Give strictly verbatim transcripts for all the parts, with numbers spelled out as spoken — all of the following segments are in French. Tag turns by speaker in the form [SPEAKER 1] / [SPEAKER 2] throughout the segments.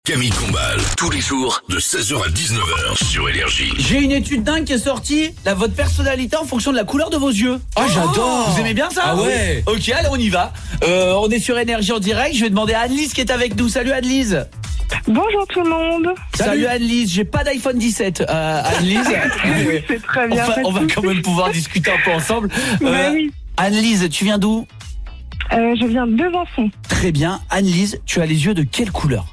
[SPEAKER 1] Camille Combal, tous les jours de seize heures à dix-neuf heures sur Énergie.
[SPEAKER 2] J'ai une étude dingue qui est sortie, là, votre personnalité en fonction de la couleur de vos yeux.
[SPEAKER 3] Ah, oh, j'adore.
[SPEAKER 2] Vous aimez bien ça?
[SPEAKER 3] Ah ouais.
[SPEAKER 2] Ok, allez, on y va. Euh, on est sur Énergie en direct, je vais demander à Anne-Lise qui est avec nous. Salut Anne-Lise.
[SPEAKER 4] Bonjour tout le monde.
[SPEAKER 2] Salut, Salut Anne-Lise, j'ai pas d'iPhone dix-sept, euh, Anne-Lise.
[SPEAKER 4] C'est très bien.
[SPEAKER 2] On va, on va quand même pouvoir discuter un peu ensemble.
[SPEAKER 4] Euh,
[SPEAKER 2] euh,
[SPEAKER 4] oui.
[SPEAKER 2] Anne-Lise, tu viens d'où?
[SPEAKER 4] euh, Je viens de Besançon.
[SPEAKER 2] Très bien. Anne-Lise, tu as les yeux de quelle couleur?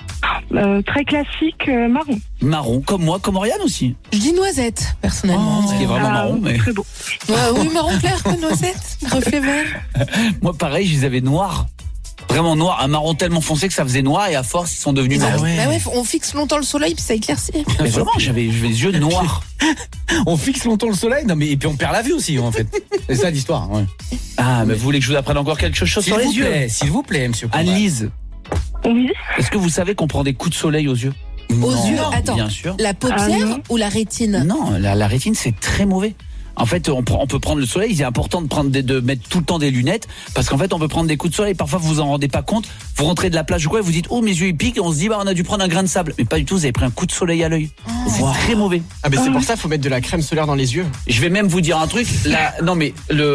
[SPEAKER 4] euh, Très classique, euh, marron.
[SPEAKER 2] Marron, comme moi, comme Oriane aussi.
[SPEAKER 5] Je dis noisette, personnellement.
[SPEAKER 2] Oh, ce qui est vraiment
[SPEAKER 4] ah,
[SPEAKER 2] marron. Mais...
[SPEAKER 4] très beau.
[SPEAKER 5] Ouais, oui, marron clair que noisette, reflet vert.
[SPEAKER 2] Moi, pareil, je les avais noirs. Vraiment noir, un marron tellement foncé que ça faisait noir et à force ils sont devenus marrons.
[SPEAKER 5] Ah ouais. Bah ouais, on fixe longtemps le soleil puis ça éclaircit.
[SPEAKER 2] Mais vraiment, j'avais les yeux noirs.
[SPEAKER 3] On fixe longtemps le soleil, non mais et puis on perd la vue aussi en fait. C'est ça l'histoire. Ouais.
[SPEAKER 2] Ah, mais vous voulez que je vous apprenne encore quelque chose
[SPEAKER 3] S'il
[SPEAKER 2] sur les
[SPEAKER 3] vous
[SPEAKER 2] yeux?
[SPEAKER 3] plaît, s'il vous plaît, monsieur Combal.
[SPEAKER 2] Anne-Lise,
[SPEAKER 4] Oui.
[SPEAKER 2] est-ce que vous savez qu'on prend des coups de soleil aux yeux?
[SPEAKER 5] Aux
[SPEAKER 3] Non.
[SPEAKER 5] yeux, attends.
[SPEAKER 2] Bien sûr.
[SPEAKER 5] La paupière
[SPEAKER 4] Ah non.
[SPEAKER 5] ou la rétine?
[SPEAKER 2] Non, la, la rétine c'est très mauvais. En fait, on, prend, on peut prendre le soleil. Il est important de prendre des, de mettre tout le temps des lunettes parce qu'en fait, on peut prendre des coups de soleil. Parfois, vous vous en rendez pas compte. Vous rentrez de la plage ou quoi, et vous dites oh mes yeux ils piquent. Et on se dit bah on a dû prendre un grain de sable. Mais pas du tout. Vous avez pris un coup de soleil à l'œil.
[SPEAKER 5] Oh.
[SPEAKER 2] C'est très mauvais.
[SPEAKER 6] Ah, mais c'est pour ça qu'il faut mettre de la crème solaire dans les yeux.
[SPEAKER 2] Je vais même vous dire un truc. La, non mais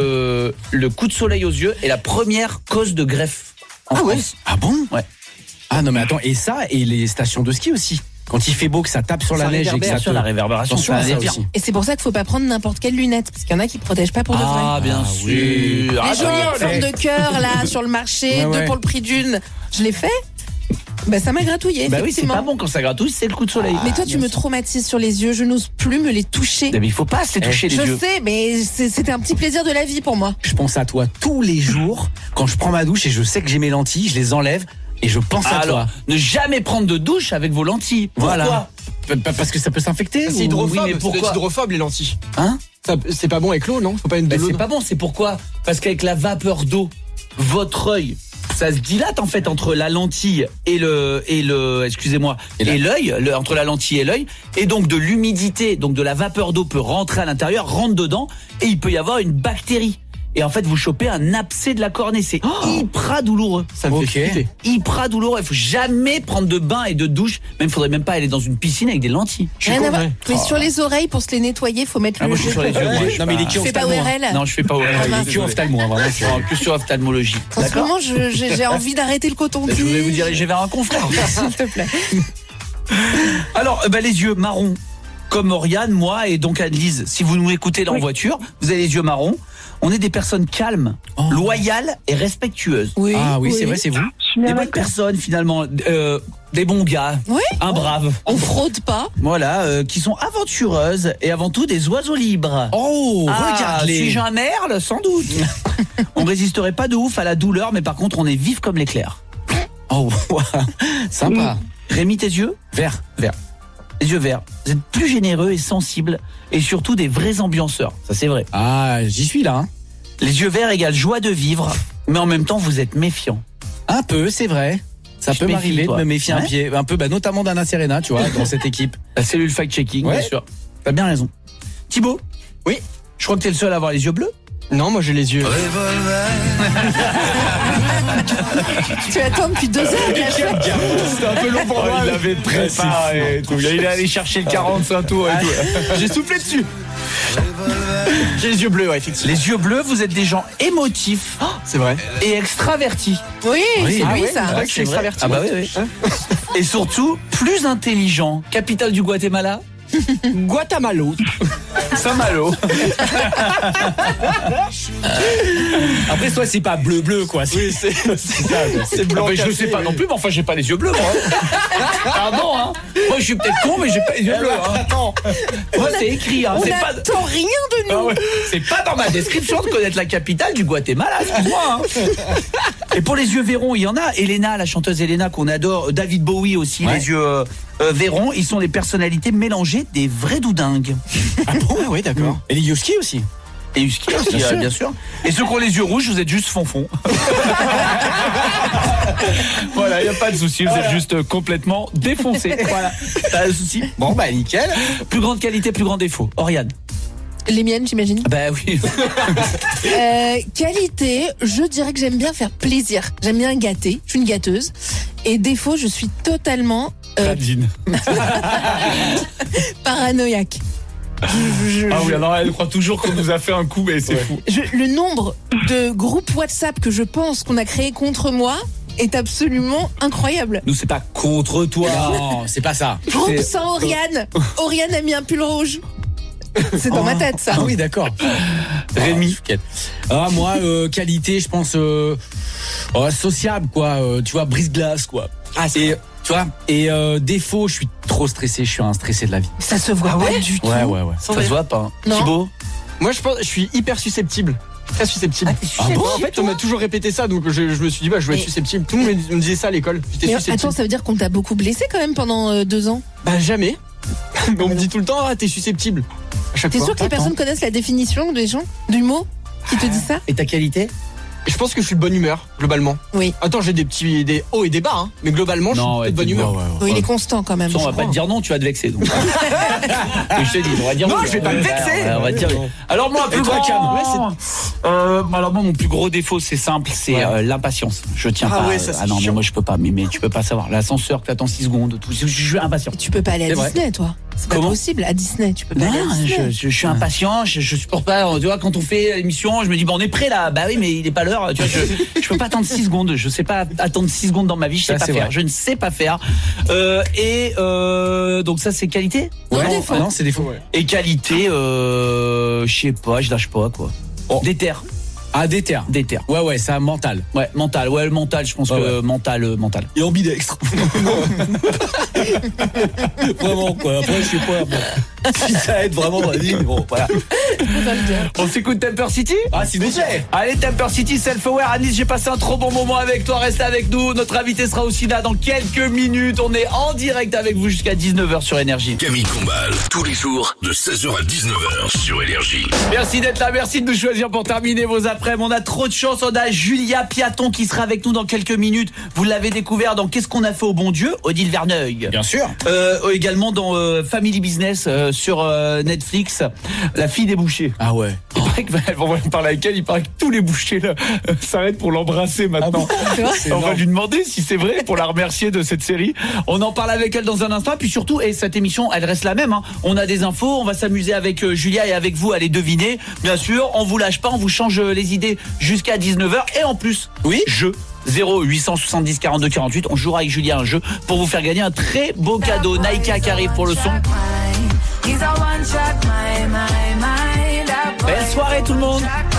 [SPEAKER 2] le le coup de soleil aux yeux est la première cause de greffe en
[SPEAKER 3] Ah ouais.
[SPEAKER 2] France.
[SPEAKER 3] Ah bon?
[SPEAKER 2] Ouais.
[SPEAKER 3] Ah non mais attends, et ça et les stations de ski aussi. Quand il fait beau, que ça tape sur
[SPEAKER 2] Ça
[SPEAKER 3] la neige et que
[SPEAKER 2] réverbère
[SPEAKER 3] ça
[SPEAKER 2] sur
[SPEAKER 3] te...
[SPEAKER 2] la réverbération.
[SPEAKER 3] Attention
[SPEAKER 2] ça
[SPEAKER 3] à ça
[SPEAKER 2] les pire.
[SPEAKER 3] aussi.
[SPEAKER 5] Et c'est pour ça qu'il faut pas prendre n'importe quelle lunette parce qu'il y en a qui protègent pas pour de vrai.
[SPEAKER 2] Ah bien
[SPEAKER 3] Ah,
[SPEAKER 2] sûr.
[SPEAKER 3] oui.
[SPEAKER 5] Les
[SPEAKER 2] Ah,
[SPEAKER 5] jolies en
[SPEAKER 2] non,
[SPEAKER 5] forme
[SPEAKER 2] mais-
[SPEAKER 5] de cœur là sur le marché,
[SPEAKER 3] Ouais,
[SPEAKER 5] deux
[SPEAKER 3] ouais.
[SPEAKER 5] pour le prix d'une. Je l'ai fait. Bah ça m'a gratouillé.
[SPEAKER 2] Bah oui, c'est
[SPEAKER 5] effectivement.
[SPEAKER 2] pas bon quand ça gratouille, c'est le coup de soleil.
[SPEAKER 5] Mais toi tu me traumatises sur les yeux, je n'ose plus me les toucher.
[SPEAKER 2] Mais il faut pas se les toucher les
[SPEAKER 5] Je
[SPEAKER 2] yeux.
[SPEAKER 5] sais, mais c'est- c'était un petit plaisir de la vie pour moi.
[SPEAKER 3] Je pense à toi tous les jours quand je prends ma douche et je sais que j'ai mes lentilles, je les enlève et je pense à
[SPEAKER 2] Alors,
[SPEAKER 3] toi.
[SPEAKER 2] ne jamais prendre de douche avec vos lentilles. Pourquoi?
[SPEAKER 3] Voilà. P- p- Parce que ça peut s'infecter.
[SPEAKER 6] C'est
[SPEAKER 3] ou-
[SPEAKER 6] hydrophobe,
[SPEAKER 2] oui, mais
[SPEAKER 6] c'est
[SPEAKER 2] pourquoi
[SPEAKER 6] hydrophobe les lentilles.
[SPEAKER 2] Hein?
[SPEAKER 6] Ça, c'est pas bon avec l'eau, non? Faut pas une de
[SPEAKER 2] Ben,
[SPEAKER 6] l'eau.
[SPEAKER 2] c'est
[SPEAKER 6] non
[SPEAKER 2] pas bon, c'est pourquoi? Parce qu'avec la vapeur d'eau, votre œil, ça se dilate en fait entre la lentille et le et le excusez-moi
[SPEAKER 3] Et la-
[SPEAKER 2] et l'œil, le- entre la lentille et l'œil, et donc de l'humidité, donc de la vapeur d'eau peut rentrer à l'intérieur, rentre dedans, et il peut y avoir une bactérie. Et en fait, vous chopez un abcès de la cornée, c'est hyper douloureux.
[SPEAKER 6] Ça me
[SPEAKER 3] Ok.
[SPEAKER 6] fait flipper.
[SPEAKER 2] Hyper douloureux. Il faut jamais prendre de bain et de douche. Même, faudrait même pas aller dans une piscine avec des lentilles. Je suis
[SPEAKER 5] Rien à
[SPEAKER 2] con-
[SPEAKER 5] voir. Mais sur les oreilles, pour se les nettoyer, faut mettre
[SPEAKER 2] Ah,
[SPEAKER 5] le
[SPEAKER 2] moi, je suis sur les yeux. moi, je suis
[SPEAKER 3] Non mais il est
[SPEAKER 2] pas-
[SPEAKER 3] qui
[SPEAKER 5] Tu fais pas O R L?
[SPEAKER 2] Non, je fais pas O R L.
[SPEAKER 5] Ah, mince.
[SPEAKER 3] Il est qui ophtalmo, hein, vraiment.
[SPEAKER 2] Non, que sur ophtalmologie.
[SPEAKER 5] En ce
[SPEAKER 2] D'accord.
[SPEAKER 5] moment, je- j'ai j'ai envie d'arrêter le coton-tige.
[SPEAKER 2] Je voulais vous diriger vers un confrère.
[SPEAKER 5] S'il te plaît.
[SPEAKER 2] Alors, euh, bah, les yeux marrons, comme Oriane, moi et donc Anne-Lise. Si vous nous écoutez là en
[SPEAKER 4] Oui.
[SPEAKER 2] voiture, vous avez les yeux marrons. On est des personnes calmes,
[SPEAKER 3] Oh.
[SPEAKER 2] loyales et respectueuses.
[SPEAKER 5] Oui.
[SPEAKER 3] Ah oui, c'est vrai, c'est vous.
[SPEAKER 4] Je suis
[SPEAKER 2] Des
[SPEAKER 4] bien
[SPEAKER 2] bonnes
[SPEAKER 4] d'accord.
[SPEAKER 2] personnes finalement, euh, des bons gars,
[SPEAKER 5] Oui.
[SPEAKER 2] un brave.
[SPEAKER 5] On fraude pas.
[SPEAKER 2] Voilà, euh, qui sont aventureuses et avant tout des oiseaux libres.
[SPEAKER 3] Oh,
[SPEAKER 2] Ah,
[SPEAKER 3] regarde-les.
[SPEAKER 2] suis-je un merle? Sans doute. On résisterait pas de ouf à la douleur, mais par contre, on est vif comme l'éclair.
[SPEAKER 3] Oh, sympa.
[SPEAKER 2] Rémi, tes yeux?
[SPEAKER 3] Vert.
[SPEAKER 2] Vert. Les yeux verts. Vous êtes plus généreux et sensibles, et surtout des vrais ambianceurs. Ça, c'est vrai.
[SPEAKER 3] Ah, j'y suis là. Hein.
[SPEAKER 2] Les yeux verts égale joie de vivre, mais en même temps, vous êtes méfiant.
[SPEAKER 3] Un peu, c'est vrai. Ça
[SPEAKER 2] Je
[SPEAKER 3] peut
[SPEAKER 2] méfie,
[SPEAKER 3] m'arriver de
[SPEAKER 2] toi.
[SPEAKER 3] me méfier un
[SPEAKER 2] Ouais.
[SPEAKER 3] pied, un peu, bah, notamment d'Anna Serena, tu vois, dans cette équipe.
[SPEAKER 2] La cellule fact-checking,
[SPEAKER 3] Ouais.
[SPEAKER 2] bien sûr. T'as bien raison. Thibaut?
[SPEAKER 6] Oui.
[SPEAKER 2] Je crois que t'es le seul à avoir les yeux bleus.
[SPEAKER 6] Non, moi j'ai les yeux.
[SPEAKER 5] Tu attends depuis deux heures. bien sûr.
[SPEAKER 6] C'était un peu long pour moi.
[SPEAKER 2] Il avait préparé et tout. Il est allé chercher le quarante-cinq tours et tout.
[SPEAKER 6] J'ai soufflé dessus. J'ai les yeux bleus, ouais, effectivement.
[SPEAKER 2] Les yeux bleus, vous êtes des gens émotifs
[SPEAKER 6] C'est vrai.
[SPEAKER 2] et extravertis.
[SPEAKER 5] Oui, c'est
[SPEAKER 6] ah
[SPEAKER 5] lui
[SPEAKER 6] ouais,
[SPEAKER 5] ça.
[SPEAKER 6] c'est vrai que je suis
[SPEAKER 2] C'est vrai.
[SPEAKER 6] extraverti.
[SPEAKER 2] Ah bah oui, oui. Et surtout, plus intelligent. Capitale du Guatemala?
[SPEAKER 6] Guatemala.
[SPEAKER 2] Saint-Malo.
[SPEAKER 3] Après, toi, c'est pas bleu-bleu, quoi.
[SPEAKER 6] Oui, c'est c'est ça. C'est blanc.
[SPEAKER 2] Ah bah, je
[SPEAKER 6] café,
[SPEAKER 2] sais pas
[SPEAKER 6] oui.
[SPEAKER 2] non plus, mais enfin, j'ai pas les yeux bleus, moi. Pardon, hein. Moi, je suis peut-être con, mais j'ai pas les yeux bleus. Hein.
[SPEAKER 6] Attends.
[SPEAKER 2] Moi, c'est écrit, hein.
[SPEAKER 5] On
[SPEAKER 2] C'est pas...
[SPEAKER 5] n'attend rien de nous.
[SPEAKER 2] Ah ouais. C'est pas dans ma description de connaître la capitale du Guatemala, excuse-moi. Hein. Et pour les yeux verrons, il y en a. Elena, la chanteuse Elena qu'on adore. David Bowie aussi,
[SPEAKER 3] Ouais.
[SPEAKER 2] les yeux euh, euh, verrons. Ils sont des personnalités mélangées, des vrais doudingues.
[SPEAKER 3] Ah bon?
[SPEAKER 6] Ah oui, d'accord.
[SPEAKER 3] Et les Yoski aussi.
[SPEAKER 2] Et Husky aussi,
[SPEAKER 3] Bien
[SPEAKER 2] euh,
[SPEAKER 3] sûr.
[SPEAKER 2] bien sûr. Et ceux qui ont les yeux rouges, vous êtes juste fonfon. Voilà, il n'y a pas de souci, vous êtes juste complètement défoncé. Voilà, t'as un souci?
[SPEAKER 3] Bon, bah, nickel.
[SPEAKER 2] Plus grande qualité, plus grand défaut. Oriane?
[SPEAKER 5] Les miennes, j'imagine.
[SPEAKER 2] Bah oui.
[SPEAKER 5] Euh, qualité, je dirais que j'aime bien faire plaisir. J'aime bien gâter. Je suis une gâteuse. Et défaut, je suis totalement euh,
[SPEAKER 2] Nadine.
[SPEAKER 5] paranoïaque. Je- je-
[SPEAKER 7] Ah oui,
[SPEAKER 5] je-
[SPEAKER 7] alors elle croit toujours qu'on nous a fait un coup, mais c'est fou.
[SPEAKER 5] je- le nombre de groupes WhatsApp que je pense qu'on a créé contre moi est absolument incroyable.
[SPEAKER 2] Nous, c'est pas contre toi.
[SPEAKER 3] Non, c'est pas ça.
[SPEAKER 5] Groupe
[SPEAKER 2] C'est-
[SPEAKER 5] sans Oriane. Oriane a mis un pull rouge. C'est dans ma tête, ça.
[SPEAKER 3] Ah oui, d'accord.
[SPEAKER 2] Rémi.
[SPEAKER 3] Ah, moi, euh, qualité, je pense euh, oh, sociable, quoi. euh, tu vois, brise-glace, quoi.
[SPEAKER 2] Ah, c'est...
[SPEAKER 3] Et tu vois, et euh, défaut, je suis trop stressé. Je suis un stressé de la vie.
[SPEAKER 5] Ça se voit pas du tout.
[SPEAKER 3] Ouais, ouais, ouais.
[SPEAKER 2] Ça se voit pas.
[SPEAKER 5] Non.
[SPEAKER 2] Thibaut.
[SPEAKER 7] Moi, je pense, je suis hyper susceptible. Très susceptible.
[SPEAKER 5] Ah, t'es susceptible,
[SPEAKER 7] bon, en fait, on m'a toujours répété ça, donc je, je me suis dit, bah, je vais être
[SPEAKER 5] Mais-
[SPEAKER 7] susceptible. Tout le monde me disait ça à l'école. J'étais
[SPEAKER 5] Mais
[SPEAKER 7] susceptible.
[SPEAKER 5] attends, ça veut dire qu'on t'a beaucoup blessé quand même pendant euh, deux ans.
[SPEAKER 7] Bah, jamais. Mais on me dit tout le temps, ah, t'es susceptible. À chaque
[SPEAKER 5] T'es
[SPEAKER 7] fois.
[SPEAKER 5] sûr que les personnes connaissent la définition des gens, du mot qui te dit ça?
[SPEAKER 3] Et ta qualité?
[SPEAKER 7] Je pense que je suis de bonne humeur, globalement.
[SPEAKER 5] Oui.
[SPEAKER 7] Attends, j'ai des petits, des hauts et des bas, hein. Mais globalement, je suis
[SPEAKER 2] Non,
[SPEAKER 7] plutôt
[SPEAKER 2] ouais,
[SPEAKER 7] de bonne
[SPEAKER 2] tu-
[SPEAKER 7] humeur.
[SPEAKER 3] Ouais, ouais, ouais.
[SPEAKER 5] Oui, il est constant quand même.
[SPEAKER 2] Bon, on
[SPEAKER 5] je
[SPEAKER 2] va pas
[SPEAKER 5] crois.
[SPEAKER 2] te dire non, tu vas te vexer. Donc. Et je te dis, on va dire
[SPEAKER 7] Non,
[SPEAKER 2] oui,
[SPEAKER 7] je vais pas me
[SPEAKER 2] ouais,
[SPEAKER 7] vexer.
[SPEAKER 2] ouais, on va dire oui. Alors moi, plus
[SPEAKER 3] Et toi,
[SPEAKER 2] grand,
[SPEAKER 3] Cam?
[SPEAKER 2] ouais, c'est- euh, alors moi, mon plus gros défaut, c'est simple, c'est
[SPEAKER 7] Ouais.
[SPEAKER 2] euh, l'impatience. Je tiens
[SPEAKER 7] Ah
[SPEAKER 2] pas.
[SPEAKER 7] ouais, ça,
[SPEAKER 2] euh,
[SPEAKER 7] c'est
[SPEAKER 2] ah non, mais
[SPEAKER 7] chiant.
[SPEAKER 2] moi je peux pas. Mais, mais tu peux pas savoir. L'ascenseur que t'attends six secondes, tout. Je, je suis impatient.
[SPEAKER 5] Tu peux pas aller à
[SPEAKER 2] C'est vrai.
[SPEAKER 5] Disney, toi. C'est pas
[SPEAKER 2] Comment
[SPEAKER 5] possible. À Disney, tu peux pas
[SPEAKER 2] Non,
[SPEAKER 5] aller à Disney.
[SPEAKER 2] je, je, je suis impatient, je, je supporte pas. Tu vois, quand on fait l'émission, je me dis bon, on est prêt là. Bah oui, mais il est pas l'heure. Tu vois, je, je peux pas attendre six secondes. Je sais pas attendre six secondes dans ma vie. Je sais
[SPEAKER 3] Ça,
[SPEAKER 2] pas
[SPEAKER 3] c'est
[SPEAKER 2] faire.
[SPEAKER 3] vrai.
[SPEAKER 2] Je ne sais pas faire. Euh, et euh, donc ça, c'est qualité.
[SPEAKER 5] Non,
[SPEAKER 3] Ouais,
[SPEAKER 5] défaut.
[SPEAKER 3] ah non, c'est défaut.
[SPEAKER 7] Ouais.
[SPEAKER 2] Et qualité, euh, je sais pas, je lâche pas quoi.
[SPEAKER 3] Oh.
[SPEAKER 2] Déter,
[SPEAKER 3] Ah, déter.
[SPEAKER 2] déter.
[SPEAKER 3] Ouais, ouais, ça, mental.
[SPEAKER 2] Ouais, mental. Ouais, le mental. Je pense
[SPEAKER 3] Ouais,
[SPEAKER 2] que
[SPEAKER 3] ouais.
[SPEAKER 2] mental, euh, mental.
[SPEAKER 3] Et ambidextre. Vraiment, quoi. Après, je sais pas. Bon. Si ça aide vraiment dans la vie, mais bon, voilà.
[SPEAKER 2] On s'écoute Temper City.
[SPEAKER 3] Ah, s'il vous plaît.
[SPEAKER 2] Allez, Temper City, Self-Aware. Anis, j'ai passé un trop bon moment avec toi. Reste avec nous. Notre invité sera aussi là dans quelques minutes. On est en direct avec vous jusqu'à dix-neuf heures sur Énergie.
[SPEAKER 1] Camille Combal, tous les jours de seize heures à dix-neuf heures sur Énergie.
[SPEAKER 2] Merci d'être là, merci de nous choisir pour terminer vos après-midi. On a trop de chance, on a Julia Piaton qui sera avec nous dans quelques minutes. Vous l'avez découvert dans Qu'est-ce qu'on a fait au bon Dieu, Odile Verneuil.
[SPEAKER 3] Bien sûr.
[SPEAKER 2] Euh, également dans euh, Family Business euh, sur euh, Netflix, La fille des bouchers.
[SPEAKER 3] Ah ouais.
[SPEAKER 2] Il paraît que, bah, on va parler avec elle, il paraît que tous les bouchers là, euh, s'arrêtent pour l'embrasser maintenant.
[SPEAKER 3] C'est
[SPEAKER 2] On va
[SPEAKER 3] énorme.
[SPEAKER 2] lui demander si c'est vrai pour la remercier de cette série. On en parle avec elle dans un instant. Puis surtout, et cette émission, elle reste la même. Hein. On a des infos, on va s'amuser avec euh, Julia et avec vous à les deviner. Bien sûr, on vous lâche pas, on vous change euh, les idées jusqu'à dix-neuf heures. Et en plus,
[SPEAKER 3] Oui.
[SPEAKER 2] jeu zéro huit cent soixante-dix quarante-deux quarante-huit. On jouera avec Julia un jeu pour vous faire gagner un très beau cadeau. Naïka qui arrive pour le son. Belle soirée tout le monde.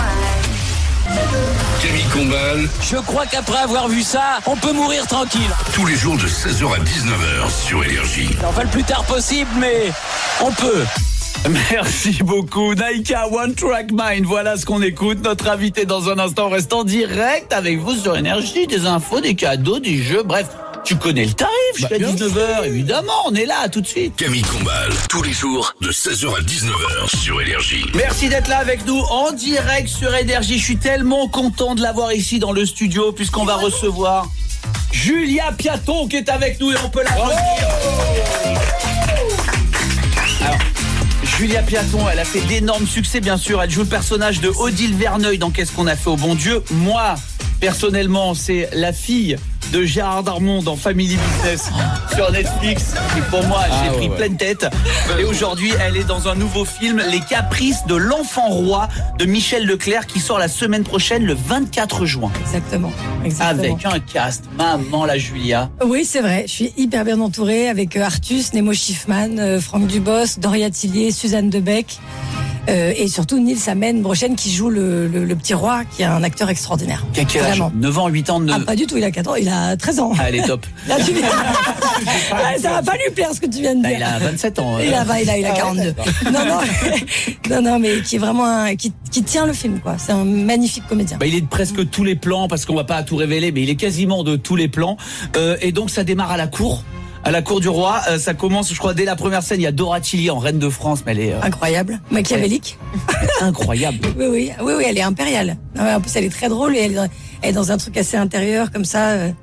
[SPEAKER 1] Camille Combal,
[SPEAKER 8] Je crois qu'après avoir vu ça, on peut mourir tranquille.
[SPEAKER 1] tous les jours de seize heures à dix-neuf heures sur Énergie.
[SPEAKER 8] Enfin le plus tard possible, mais on peut.
[SPEAKER 2] Merci beaucoup Naïka, One Track Mind. Voilà ce qu'on écoute. Notre invité dans un instant reste en direct avec vous sur Énergie. Des infos, des cadeaux, des jeux, bref. Tu connais le tarif jusqu'à
[SPEAKER 3] bien
[SPEAKER 2] dix-neuf heures, évidemment. On est là tout de suite.
[SPEAKER 1] Camille Combal, tous les jours de seize heures à dix-neuf heures sur Énergie.
[SPEAKER 2] Merci d'être là avec nous en direct sur Énergie. Je suis tellement content de l'avoir ici dans le studio puisqu'on va recevoir Julia Piaton qui est avec nous et on peut l'applaudir. Alors, Julia Piaton, elle a fait d'énormes succès bien sûr. Elle joue le personnage de Odile Verneuil dans Qu'est-ce qu'on a fait au bon Dieu. Moi, personnellement, c'est la fille de Gérard Darmon dans Family Business sur Netflix. Et pour moi, j'ai
[SPEAKER 3] Ah,
[SPEAKER 2] pris
[SPEAKER 3] ouais, ouais.
[SPEAKER 2] pleine tête. Et aujourd'hui, elle est dans un nouveau film, Les Caprices de l'Enfant Roi de Michel Leclerc qui sort la semaine prochaine, le vingt-quatre juin.
[SPEAKER 9] Exactement. Exactement.
[SPEAKER 2] Avec un cast, maman la Julia.
[SPEAKER 9] Oui, c'est vrai. Je suis hyper bien entourée avec euh, Artus, Nemo Schiffman, euh, Franck Dubos, Doria Tillier, Suzanne Debec. Euh, et surtout Nils Amen Brochen qui joue le, le, le petit roi, qui est un acteur extraordinaire.
[SPEAKER 2] Qui a quel âge ?
[SPEAKER 9] Vraiment.
[SPEAKER 2] neuf ans, huit ans de...
[SPEAKER 9] Ah, pas du tout, il a quatre ans, il a treize ans.
[SPEAKER 2] Ah, elle est top.
[SPEAKER 9] Là, tu viens- Ah, ça va pas lui plaire ce que tu viens de
[SPEAKER 2] Ah,
[SPEAKER 9] dire.
[SPEAKER 2] il a vingt-sept ans.
[SPEAKER 9] Il
[SPEAKER 2] euh.
[SPEAKER 9] a, il a, il a quarante-deux. Non, non, non, non, mais qui est vraiment un, qui, qui tient le film, quoi. C'est un magnifique comédien.
[SPEAKER 2] Bah, il est de presque tous les plans parce qu'on va pas tout révéler, mais il est quasiment de tous les plans. Euh, et donc ça démarre à la cour, à la cour du roi. Euh, ça commence, je crois, dès la première scène. Il y a Dora Tillier en reine de France, mais elle est euh,
[SPEAKER 9] Incroyable. Machiavélique.
[SPEAKER 2] incroyable.
[SPEAKER 9] Oui, oui, oui, oui, elle est impériale. Non, mais en plus, elle est très drôle et elle, est dans- elle est dans un truc assez intérieur, comme ça, euh,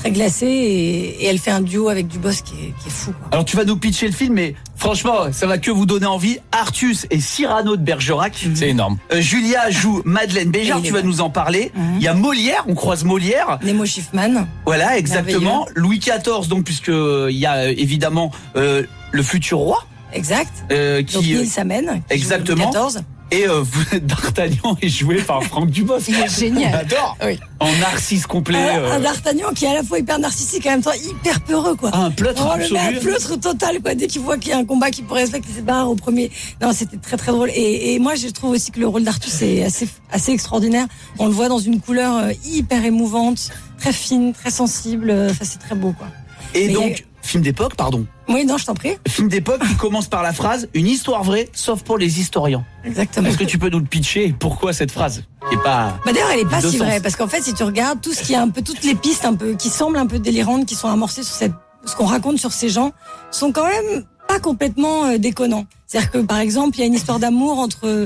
[SPEAKER 9] très glacée et, et elle fait un duo avec Dubos qui est, qui est fou. Quoi.
[SPEAKER 2] Alors tu vas nous pitcher le film, mais franchement, ça va que vous donner envie. Artus et Cyrano de Bergerac.
[SPEAKER 7] C'est énorme.
[SPEAKER 2] Euh, Julia joue Madeleine Béjart, tu vas nous en parler. Il
[SPEAKER 9] Mhm.
[SPEAKER 2] y a Molière, on croise Molière.
[SPEAKER 9] Nemo Schiffman.
[SPEAKER 2] Voilà, exactement. Louis quatorze, donc puisque euh, il y a euh, évidemment euh, le futur roi.
[SPEAKER 9] Exact.
[SPEAKER 2] Euh,
[SPEAKER 9] Donc
[SPEAKER 2] qui,
[SPEAKER 9] Nils Amen. qui joue
[SPEAKER 2] exactement.
[SPEAKER 9] Louis quatorze.
[SPEAKER 2] Et euh, vous- D'Artagnan est joué par Franck Dubos.
[SPEAKER 5] Il est génial.
[SPEAKER 2] J'adore.
[SPEAKER 5] Oui.
[SPEAKER 2] En narcisse complet.
[SPEAKER 9] Un,
[SPEAKER 2] euh,
[SPEAKER 9] un D'Artagnan qui est à la fois hyper narcissique et en même temps hyper peureux, quoi.
[SPEAKER 2] un pleutre
[SPEAKER 9] Oh, le mec,
[SPEAKER 2] absolu.
[SPEAKER 9] pleutre total, quoi. Dès qu'il voit qu'il y a un combat qui pourrait se faire, qu'il se barre au premier. Non, c'était très très drôle. Et, et moi, je trouve aussi que le rôle d'Artus est assez, assez extraordinaire. On le voit dans une couleur euh, hyper émouvante, très fine, très sensible. Enfin, c'est très beau, quoi.
[SPEAKER 2] Et
[SPEAKER 9] Mais-
[SPEAKER 2] donc, film d'époque, pardon.
[SPEAKER 9] Oui, non, je t'en prie.
[SPEAKER 2] Film d'époque qui commence par la phrase « Une histoire vraie, sauf pour les historiens ».
[SPEAKER 9] Exactement.
[SPEAKER 2] Est-ce que tu peux nous le pitcher et pourquoi cette phrase qui est pas...
[SPEAKER 9] Bah d'ailleurs, elle est pas
[SPEAKER 2] Deux
[SPEAKER 9] si
[SPEAKER 2] sens.
[SPEAKER 9] vraie parce qu'en fait, si tu regardes tout ce qui est un peu toutes les pistes un peu qui semblent un peu délirantes, qui sont amorcées sur cette, ce qu'on raconte sur ces gens, sont quand même pas complètement euh, déconnants. C'est-à-dire que par exemple, il y a une histoire d'amour entre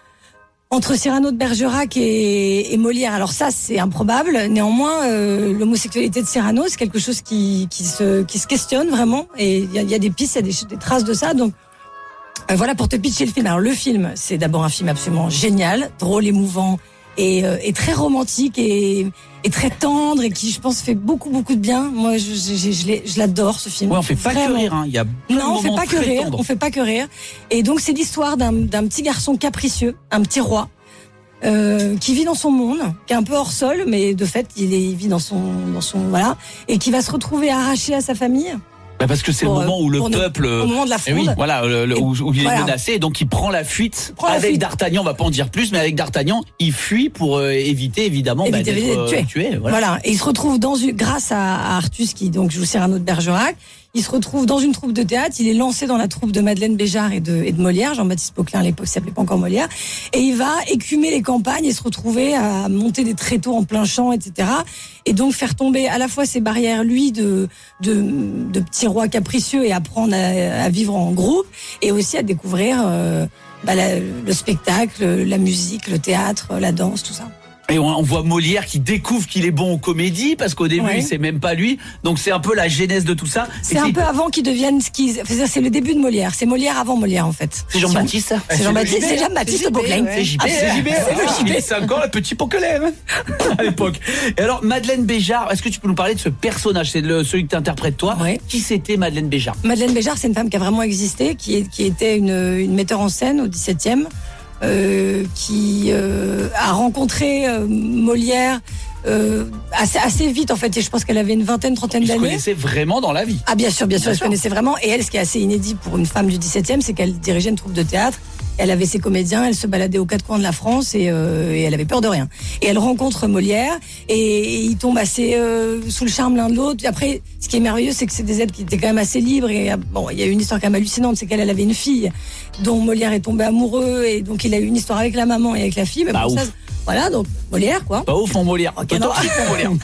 [SPEAKER 9] entre Cyrano de Bergerac et, et Molière. Alors ça, c'est improbable. Néanmoins, euh, l'homosexualité de Cyrano, c'est quelque chose qui qui se qui se questionne vraiment. Et il y a, il y a des pistes, il y a des, des traces de ça. Donc euh, voilà pour te pitcher le film. Alors le film, c'est d'abord un film absolument génial, drôle, émouvant et, euh, et très romantique et, et très tendre et qui, je pense, fait beaucoup beaucoup de bien. Moi, je, je, je, je l'ai- je l'adore ce film.
[SPEAKER 2] Ouais, on fait pas
[SPEAKER 9] Vraiment.
[SPEAKER 2] que rire, hein. Il y a plein
[SPEAKER 9] Non,
[SPEAKER 2] de
[SPEAKER 9] on fait
[SPEAKER 2] moments
[SPEAKER 9] pas que
[SPEAKER 2] très
[SPEAKER 9] rire.
[SPEAKER 2] tendres.
[SPEAKER 9] On fait pas que rire. Et donc c'est l'histoire d'un d'un petit garçon capricieux, un petit roi. Euh, qui vit dans son monde, qui est un peu hors sol, mais de fait, il, est, il vit dans son, dans son, voilà, et qui va se retrouver arraché à sa famille.
[SPEAKER 2] Bah parce que c'est le
[SPEAKER 9] Pour, euh,
[SPEAKER 2] moment où le
[SPEAKER 9] pour ne-
[SPEAKER 2] peuple...
[SPEAKER 9] Au moment de la
[SPEAKER 2] Eh oui,
[SPEAKER 9] fronde.
[SPEAKER 2] voilà, le- le-
[SPEAKER 9] Et
[SPEAKER 2] où, où il est
[SPEAKER 9] voilà.
[SPEAKER 2] menacé, et donc il prend la fuite
[SPEAKER 9] Prend la
[SPEAKER 2] avec
[SPEAKER 9] fuite.
[SPEAKER 2] D'Artagnan. On va pas en dire plus, mais avec D'Artagnan, il fuit pour euh, éviter évidemment bah,
[SPEAKER 9] Éviter
[SPEAKER 2] d'être
[SPEAKER 9] d'être
[SPEAKER 2] euh,
[SPEAKER 9] tué.
[SPEAKER 2] tué. Voilà.
[SPEAKER 9] Voilà. Et il se retrouve dans une, grâce à, à Artus qui donc joue Cyrano de Bergerac, il se retrouve dans une troupe de théâtre. Il est lancé dans la troupe de Madeleine Béjart et de, et de Molière. Jean-Baptiste Poquelin à l'époque s'appelait pas encore Molière. Et il va écumer les campagnes et se retrouver à monter des tréteaux en plein champ, et cetera. Et donc faire tomber à la fois ces barrières, lui, de, de, de petit roi capricieux et apprendre à, à vivre en groupe et aussi à découvrir euh, bah, la- le spectacle, la musique, le théâtre, la danse, tout ça.
[SPEAKER 2] Et on, on voit Molière qui découvre qu'il est bon en comédie, parce qu'au début,
[SPEAKER 9] Ouais.
[SPEAKER 2] il sait même pas lui. Donc c'est un peu la genèse de tout ça.
[SPEAKER 9] C'est
[SPEAKER 2] Et
[SPEAKER 9] un peu avant qu'ils deviennent ce qu'ils. C'est c'est le début de Molière. C'est Molière avant Molière en fait.
[SPEAKER 2] C'est Jean-Baptiste, ça
[SPEAKER 9] C'est Jean-Baptiste. C'est Jean-Baptiste Poquelin.
[SPEAKER 2] C'est J P.
[SPEAKER 9] Ah, c'est J P,
[SPEAKER 2] Ah,
[SPEAKER 9] c'est J P.
[SPEAKER 2] c'est encore le petit Poquelin à l'époque. Et alors Madeleine Béjart, est-ce que tu peux nous parler de ce personnage? C'est le, celui que tu interprètes toi.
[SPEAKER 9] Ouais.
[SPEAKER 2] Qui c'était Madeleine Béjart?
[SPEAKER 9] Madeleine Béjart, c'est une femme qui a vraiment existé, qui, est, qui était une, une metteur en scène au dix-septième, euh, qui euh, a rencontré euh, Molière euh, assez, assez vite en fait. Et je pense qu'elle avait une vingtaine, trentaine
[SPEAKER 2] Ils se
[SPEAKER 9] d'années.
[SPEAKER 2] connaissaient vraiment dans la vie.
[SPEAKER 9] Ah bien sûr, bien sûr,
[SPEAKER 2] Bien
[SPEAKER 9] elle se
[SPEAKER 2] sûr.
[SPEAKER 9] connaissait vraiment. Et elle, ce qui est assez inédit pour une femme du dix-septième, c'est qu'elle dirigeait une troupe de théâtre. Elle avait ses comédiens, elle se baladait aux quatre coins de la France et, euh, et elle avait peur de rien. Et elle rencontre Molière et, et ils tombent assez euh, sous le charme l'un de l'autre. Après, ce qui est merveilleux, c'est que c'est des êtres qui étaient quand même assez libres. Et euh, bon, il y a une histoire quand même hallucinante, c'est qu'elle elle avait une fille dont Molière est tombé amoureux et donc il a eu une histoire avec la maman et avec la fille. Mais
[SPEAKER 2] Bah,
[SPEAKER 9] bon, ça,
[SPEAKER 2] ouf.
[SPEAKER 9] voilà, donc Molière quoi.
[SPEAKER 2] Pas ouf en Molière.
[SPEAKER 9] Ok,
[SPEAKER 2] Toi,
[SPEAKER 9] non.
[SPEAKER 2] t'es en Molière.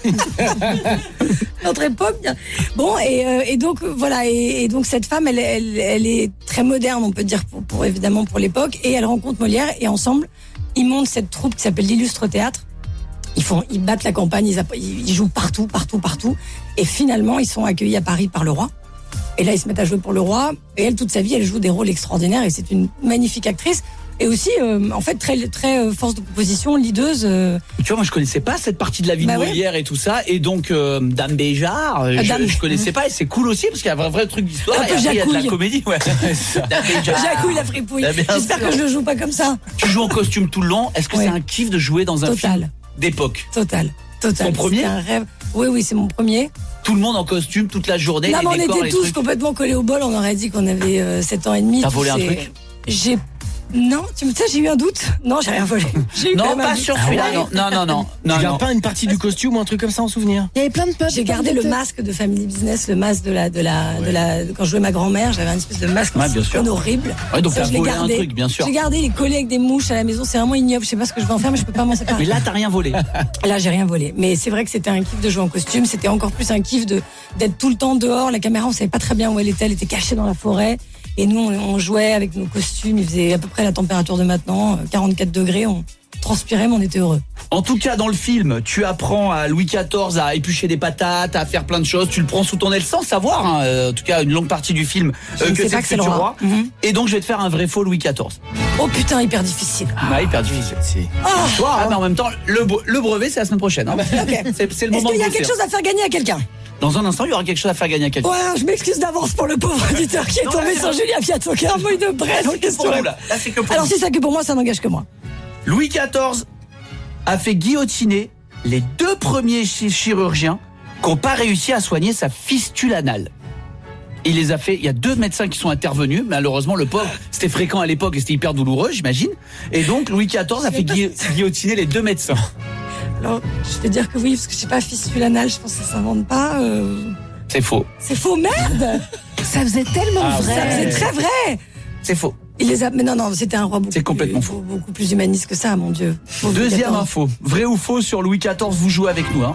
[SPEAKER 9] Notre époque. bien. Bon, et, euh, et donc euh, voilà, et, et donc cette femme, elle, elle, elle est très moderne, on peut dire, pour, pour évidemment pour l'époque, et elle rencontre Molière, et ensemble, ils montent cette troupe qui s'appelle l'Illustre Théâtre. Ils font, ils battent la campagne, ils, app- ils ils jouent partout, partout, partout, et finalement, ils sont accueillis à Paris par le roi. Et là, ils se mettent à jouer pour le roi, et elle, toute sa vie, elle joue des rôles extraordinaires, et c'est une magnifique actrice. Et aussi, euh, en fait, très, très euh, force de proposition, leaduse. Euh,
[SPEAKER 2] Tu vois, moi je connaissais pas cette partie de la vie
[SPEAKER 9] Bah
[SPEAKER 2] de
[SPEAKER 9] ouais.
[SPEAKER 2] Molière et tout ça, et donc euh, Dame Béjart, euh,
[SPEAKER 9] Ah,
[SPEAKER 2] je,
[SPEAKER 9] Dame.
[SPEAKER 2] je connaissais pas, et c'est cool aussi parce qu'il y a un vrai, vrai truc d'histoire.
[SPEAKER 9] Un
[SPEAKER 2] Et
[SPEAKER 9] peu
[SPEAKER 2] après il y a de la
[SPEAKER 9] Jacouille.
[SPEAKER 2] comédie, ouais. Dame Béjart.
[SPEAKER 9] Jacouille la fripouille.
[SPEAKER 2] Ah, bien
[SPEAKER 9] J'espère
[SPEAKER 2] sûr.
[SPEAKER 9] que je le joue pas comme ça.
[SPEAKER 2] Tu joues en costume tout le long. Est-ce que
[SPEAKER 9] Ouais.
[SPEAKER 2] c'est un kiff de jouer dans un
[SPEAKER 9] Total.
[SPEAKER 2] film d'époque?
[SPEAKER 9] Total, total.
[SPEAKER 2] Ton premier
[SPEAKER 9] C'était un rêve. Oui, oui, c'est mon premier.
[SPEAKER 2] Tout le monde en costume toute la journée.
[SPEAKER 9] Non,
[SPEAKER 2] les
[SPEAKER 9] mais on
[SPEAKER 2] décors,
[SPEAKER 9] était
[SPEAKER 2] les
[SPEAKER 9] tous
[SPEAKER 2] trucs.
[SPEAKER 9] complètement collés au bol. On aurait dit qu'on avait euh, sept ans et demi.
[SPEAKER 2] T'as
[SPEAKER 9] Tous
[SPEAKER 2] volé un
[SPEAKER 9] ces-
[SPEAKER 2] truc?
[SPEAKER 9] J'ai. Non, tu me sais, j'ai eu un doute. Non, j'ai rien volé. J'ai eu quand
[SPEAKER 2] Non,
[SPEAKER 9] même un
[SPEAKER 2] pas
[SPEAKER 9] doute.
[SPEAKER 2] sur celui-là.
[SPEAKER 9] Ah
[SPEAKER 2] Non,
[SPEAKER 9] ouais.
[SPEAKER 2] non, non, non.
[SPEAKER 3] Tu
[SPEAKER 2] non, non.
[SPEAKER 3] gardes pas une partie du costume ou un truc comme ça en souvenir?
[SPEAKER 5] Il y avait plein de pop.
[SPEAKER 9] J'ai gardé le masque de Family Business, le masque de la, de la, de la, de- quand je jouais ma grand-mère, j'avais un espèce de masque
[SPEAKER 2] Ouais, bien sûr.
[SPEAKER 9] en horrible.
[SPEAKER 2] Ouais, donc
[SPEAKER 9] Ça,
[SPEAKER 2] t'as
[SPEAKER 9] je l'ai
[SPEAKER 2] volé un
[SPEAKER 9] gardé.
[SPEAKER 2] truc, bien sûr.
[SPEAKER 9] J'ai gardé les collés avec des mouches à la maison, c'est vraiment ignoble. Je sais pas ce que je vais en faire, mais je peux pas m'en séparer.
[SPEAKER 2] Mais là, t'as rien volé.
[SPEAKER 9] Là, j'ai rien volé. Mais c'est vrai que c'était un kiff de jouer en costume. C'était encore plus un kiff de d'être tout le temps dehors. La caméra, on savait pas très bien où elle était. Elle était cachée dans la forêt. Et nous, on, on jouait avec nos costumes. Il faisait à peu près la température de maintenant, euh, quarante-quatre degrés. On, transpirait, mais on était heureux.
[SPEAKER 2] En tout cas, dans le film, tu apprends à Louis quatorze à éplucher des patates, à faire plein de choses. Tu le prends sous ton aile sans savoir, hein, euh, en tout cas, une longue partie du film,
[SPEAKER 9] Je
[SPEAKER 2] euh,
[SPEAKER 9] ne
[SPEAKER 2] que
[SPEAKER 9] sais
[SPEAKER 2] c'est
[SPEAKER 9] pas
[SPEAKER 2] le
[SPEAKER 9] que c'est le
[SPEAKER 2] futur
[SPEAKER 9] roi.
[SPEAKER 2] roi.
[SPEAKER 9] Mhm.
[SPEAKER 2] Et donc, je vais te faire un vrai faux Louis quatorze.
[SPEAKER 9] Oh putain, hyper difficile.
[SPEAKER 2] Ah, hyper difficile.
[SPEAKER 9] Oh,
[SPEAKER 2] Ah, mais en même temps, le, bre- le brevet, c'est la semaine prochaine. Hein.
[SPEAKER 9] ok.
[SPEAKER 2] C'est, c'est le
[SPEAKER 9] Est-ce
[SPEAKER 2] moment
[SPEAKER 9] qu'il y a
[SPEAKER 2] de
[SPEAKER 9] quelque
[SPEAKER 2] bosser.
[SPEAKER 9] chose à faire gagner à quelqu'un?
[SPEAKER 2] Dans un instant, il y aura quelque chose à faire gagner à quelqu'un.
[SPEAKER 9] Ouais, je m'excuse d'avance pour le pauvre auditeur qui est
[SPEAKER 2] Non,
[SPEAKER 9] tombé
[SPEAKER 2] là,
[SPEAKER 9] sur
[SPEAKER 2] c'est-
[SPEAKER 9] Julia Fiat, qui a un mouille de braise.
[SPEAKER 2] C'est que pour nous, là. Là, c'est que pour
[SPEAKER 9] Alors
[SPEAKER 2] nous.
[SPEAKER 9] si c'est que pour moi, ça n'engage que moi.
[SPEAKER 2] Louis quatorze a fait guillotiner les deux premiers chi- chirurgiens qui n'ont pas réussi à soigner sa fistule anale. Il les a fait, il y a deux médecins qui sont intervenus, malheureusement le pauvre, c'était fréquent à l'époque et c'était hyper douloureux, j'imagine. Et donc Louis quatorze a fait gui- guillotiner les deux médecins.
[SPEAKER 9] Alors, je vais dire que oui, parce que je sais pas, fistule anale, je pense que ça s'invente pas. euh,
[SPEAKER 2] C'est faux.
[SPEAKER 9] C'est faux, merde.
[SPEAKER 5] Ça faisait tellement
[SPEAKER 2] Ah,
[SPEAKER 5] vrai.
[SPEAKER 9] Ça faisait très vrai.
[SPEAKER 2] C'est faux.
[SPEAKER 9] Il les a. Mais non, non, c'était un roi beaucoup.
[SPEAKER 2] C'est complètement
[SPEAKER 9] plus,
[SPEAKER 2] faux.
[SPEAKER 9] Beaucoup plus humaniste que ça, mon Dieu. Pauvre Louis
[SPEAKER 2] Deuxième
[SPEAKER 9] quatorze.
[SPEAKER 2] info, vrai ou faux sur Louis quatorze, vous jouez avec nous. Hein.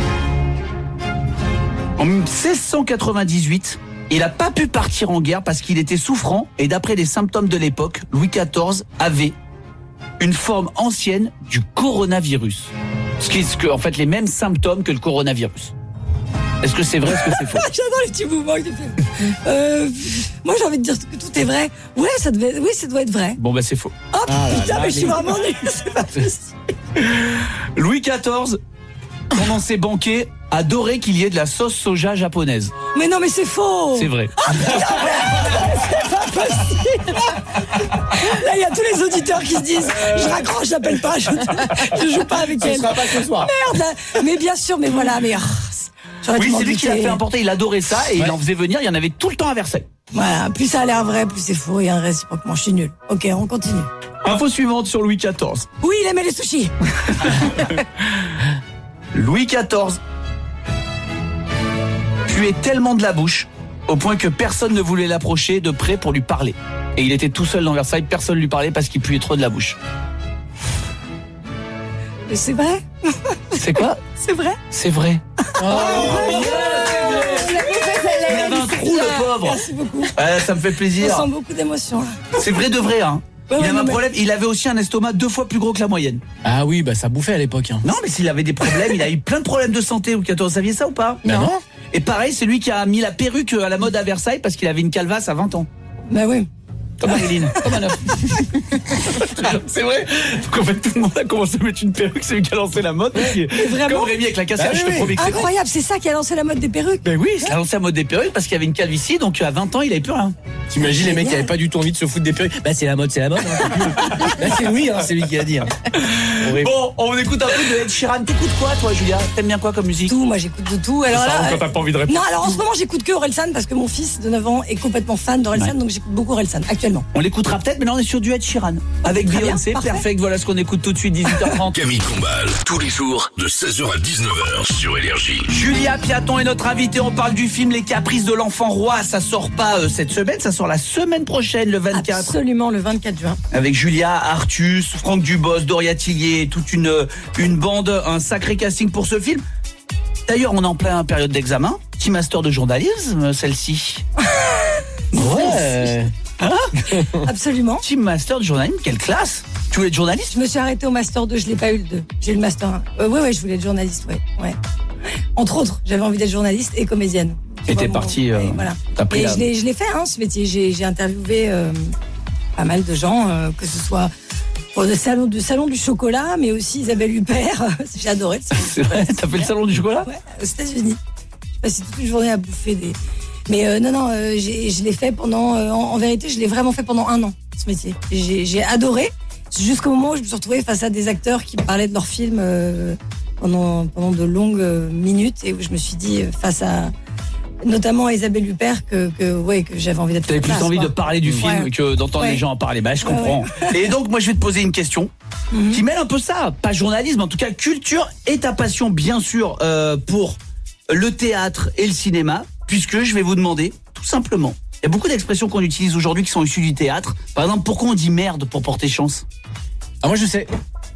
[SPEAKER 2] En seize cent quatre-vingt-dix-huit, il n'a pas pu partir en guerre parce qu'il était souffrant et d'après les symptômes de l'époque, Louis quatorze avait une forme ancienne du coronavirus. Ce qui est en fait les mêmes symptômes que le coronavirus. Est-ce que c'est vrai, est-ce que c'est faux?
[SPEAKER 9] J'adore les petits mouvements que tu fais. Euh, moi, j'ai envie de dire que tout est vrai. Ouais, ça devait, oui, ça doit être vrai.
[SPEAKER 2] Bon bah c'est faux.
[SPEAKER 9] Oh
[SPEAKER 3] Ah là
[SPEAKER 9] putain,
[SPEAKER 3] là,
[SPEAKER 9] mais je suis
[SPEAKER 3] mais-
[SPEAKER 9] vraiment nulle. C'est pas possible.
[SPEAKER 2] Louis quatorze, pendant ses banquets, adorait qu'il y ait de la sauce soja japonaise.
[SPEAKER 9] Mais non, mais c'est faux.
[SPEAKER 2] C'est vrai.
[SPEAKER 9] Là, il y a tous les auditeurs qui se disent je raccroche, j'appelle pas, je, je joue pas avec elle.
[SPEAKER 3] pas ce soir.
[SPEAKER 9] Merde. Mais bien sûr, mais voilà, mais. ah, j'aurais dû
[SPEAKER 2] Oui,
[SPEAKER 9] m'en
[SPEAKER 2] c'est lui qui l'a
[SPEAKER 9] douter.
[SPEAKER 2] fait importer, il adorait ça et il en faisait venir, il y en avait tout le temps à Versailles.
[SPEAKER 9] Voilà, plus ça a l'air vrai, plus c'est faux et un réciproquement. Je suis nul. Ok, on continue.
[SPEAKER 2] Info suivante sur Louis quatorze.
[SPEAKER 9] Oui, il aimait les sushis.
[SPEAKER 2] Louis quatorze puait tellement de la bouche au point que personne ne voulait l'approcher de près pour lui parler. Et il était tout seul dans Versailles, personne ne lui parlait parce qu'il puait trop de la bouche.
[SPEAKER 9] Mais c'est vrai.
[SPEAKER 2] C'est quoi?
[SPEAKER 9] C'est vrai.
[SPEAKER 2] C'est vrai.
[SPEAKER 5] Vous l'avez fait,
[SPEAKER 2] Il
[SPEAKER 5] celle-là.
[SPEAKER 2] avait un trou, le pauvre.
[SPEAKER 9] Merci beaucoup.
[SPEAKER 2] Ouais, ça me fait
[SPEAKER 9] Je
[SPEAKER 2] plaisir.
[SPEAKER 9] sens beaucoup d'émotions là.
[SPEAKER 2] C'est vrai de vrai, hein.
[SPEAKER 9] Ouais,
[SPEAKER 2] Il
[SPEAKER 9] ouais,
[SPEAKER 2] avait un
[SPEAKER 9] non, mais-
[SPEAKER 2] problème, il avait aussi un estomac deux fois plus gros que la moyenne.
[SPEAKER 3] Ah oui, bah ça bouffait à l'époque. Hein.
[SPEAKER 2] Non, mais s'il avait des problèmes, il a eu plein de problèmes de santé. Louis quatorze, vous saviez ça ou pas?
[SPEAKER 3] Bah non.
[SPEAKER 2] Et pareil, c'est lui qui a mis la perruque à la mode à Versailles parce qu'il avait une calvasse à vingt ans.
[SPEAKER 9] Bah oui.
[SPEAKER 2] Comme Marilyn, comme un œuf. C'est vrai. Donc en fait, tout le monde a commencé à mettre une perruque, c'est lui qui a lancé la mode. Parce que,
[SPEAKER 9] vraiment
[SPEAKER 2] comme Rémi avec la cassette,
[SPEAKER 3] Bah
[SPEAKER 2] je te
[SPEAKER 3] oui.
[SPEAKER 2] promets que c'est vrai.
[SPEAKER 9] Incroyable, c'est ça qui a lancé la mode des perruques.
[SPEAKER 2] Ben oui, il a lancé la mode des perruques parce qu'il y avait une calvitie, donc à vingt ans, il avait plus rien.
[SPEAKER 3] T'imagines les mecs qui
[SPEAKER 9] Génial.
[SPEAKER 3] avaient pas du tout envie de se foutre des perruques. Bah c'est la mode, c'est la mode. Hein. Bah c'est oui, hein, c'est lui qui a dit. Hein. Horrible.
[SPEAKER 2] Bon, on écoute un peu de Ed Sheeran. T'écoutes quoi, toi, Julia? T'aimes bien quoi comme musique?
[SPEAKER 9] Tout, moi j'écoute de tout. Alors là, euh,
[SPEAKER 2] pas envie de répondre.
[SPEAKER 9] non, alors en ce moment j'écoute que Orelsan parce que mon fils de neuf ans est complètement fan d'Orelsan,
[SPEAKER 2] Ouais.
[SPEAKER 9] donc j'écoute beaucoup Orelsan actuellement.
[SPEAKER 2] On l'écoutera peut-être, mais là on est sur du Ed Sheeran. Avec
[SPEAKER 9] Très bien,
[SPEAKER 2] Beyoncé,
[SPEAKER 9] parfait.
[SPEAKER 2] perfect. Voilà ce qu'on écoute tout de suite, dix-huit heures trente.
[SPEAKER 1] Camille Combal, tous les jours de seize heures à dix-neuf heures sur Énergie.
[SPEAKER 2] Julia Piaton est notre invitée. On parle du film Les Caprices de l'enfant roi. Ça sort pas euh, cette semaine, ça sort la semaine prochaine, le vingt-quatre.
[SPEAKER 9] Absolument, le vingt-quatre juin.
[SPEAKER 2] Avec Julia, Artus, Franck Dubos, Doria Tillier, toute une, une bande, un sacré casting pour ce film. D'ailleurs, on est en plein période d'examen. Petit master de journalisme, celle-ci.
[SPEAKER 3] Ouais.
[SPEAKER 9] Absolument.
[SPEAKER 2] Petit master de journalisme, quelle classe! Tu voulais être journaliste?
[SPEAKER 9] Je me suis arrêtée au master deux, je l'ai pas eu le deux. J'ai eu le master un. Euh, ouais, ouais, je voulais être journaliste, ouais. ouais. Entre autres, j'avais envie d'être journaliste et comédienne.
[SPEAKER 2] Et t'es
[SPEAKER 9] Vraiment,
[SPEAKER 2] partie, euh,
[SPEAKER 9] ouais, voilà.
[SPEAKER 2] t'as pris
[SPEAKER 9] Et
[SPEAKER 2] la-
[SPEAKER 9] je l'ai, je l'ai fait, hein, ce métier. J'ai, j'ai interviewé euh, pas mal de gens, euh, que ce soit pour le salon, du salon du chocolat, mais aussi Isabelle Huppert. J'ai adoré le salon du
[SPEAKER 2] C'est vrai, t'as fait le salon du chocolat?
[SPEAKER 9] Ouais, aux États-Unis. Je passais toute une journée à bouffer des. Mais euh, non, non, euh, j'ai, je l'ai fait pendant. Euh, en, en vérité, je l'ai vraiment fait pendant un an, ce métier. Et J'ai, j'ai adoré, jusqu'au moment où je me suis retrouvée face à des acteurs qui me parlaient de leurs films euh, pendant, pendant de longues euh, minutes, et où je me suis dit, euh, face à. Notamment à Isabelle Huppert, que, que, ouais, que j'avais envie d'être.
[SPEAKER 2] T'avais
[SPEAKER 9] à
[SPEAKER 2] plus
[SPEAKER 9] place,
[SPEAKER 2] envie
[SPEAKER 9] quoi.
[SPEAKER 2] de parler du film
[SPEAKER 9] Ouais.
[SPEAKER 2] que d'entendre
[SPEAKER 9] Ouais.
[SPEAKER 2] les gens en parler. Bah, je
[SPEAKER 9] Ouais,
[SPEAKER 2] comprends. Et donc, moi, je vais te poser une question
[SPEAKER 9] Mhm.
[SPEAKER 2] qui mêle un peu ça. Pas journalisme, en tout cas, culture et ta passion, bien sûr, euh, pour le théâtre et le cinéma, puisque je vais vous demander, tout simplement, il y a beaucoup d'expressions qu'on utilise aujourd'hui qui sont issues du théâtre. Par exemple, pourquoi on dit merde pour porter chance?
[SPEAKER 3] Ah moi je sais.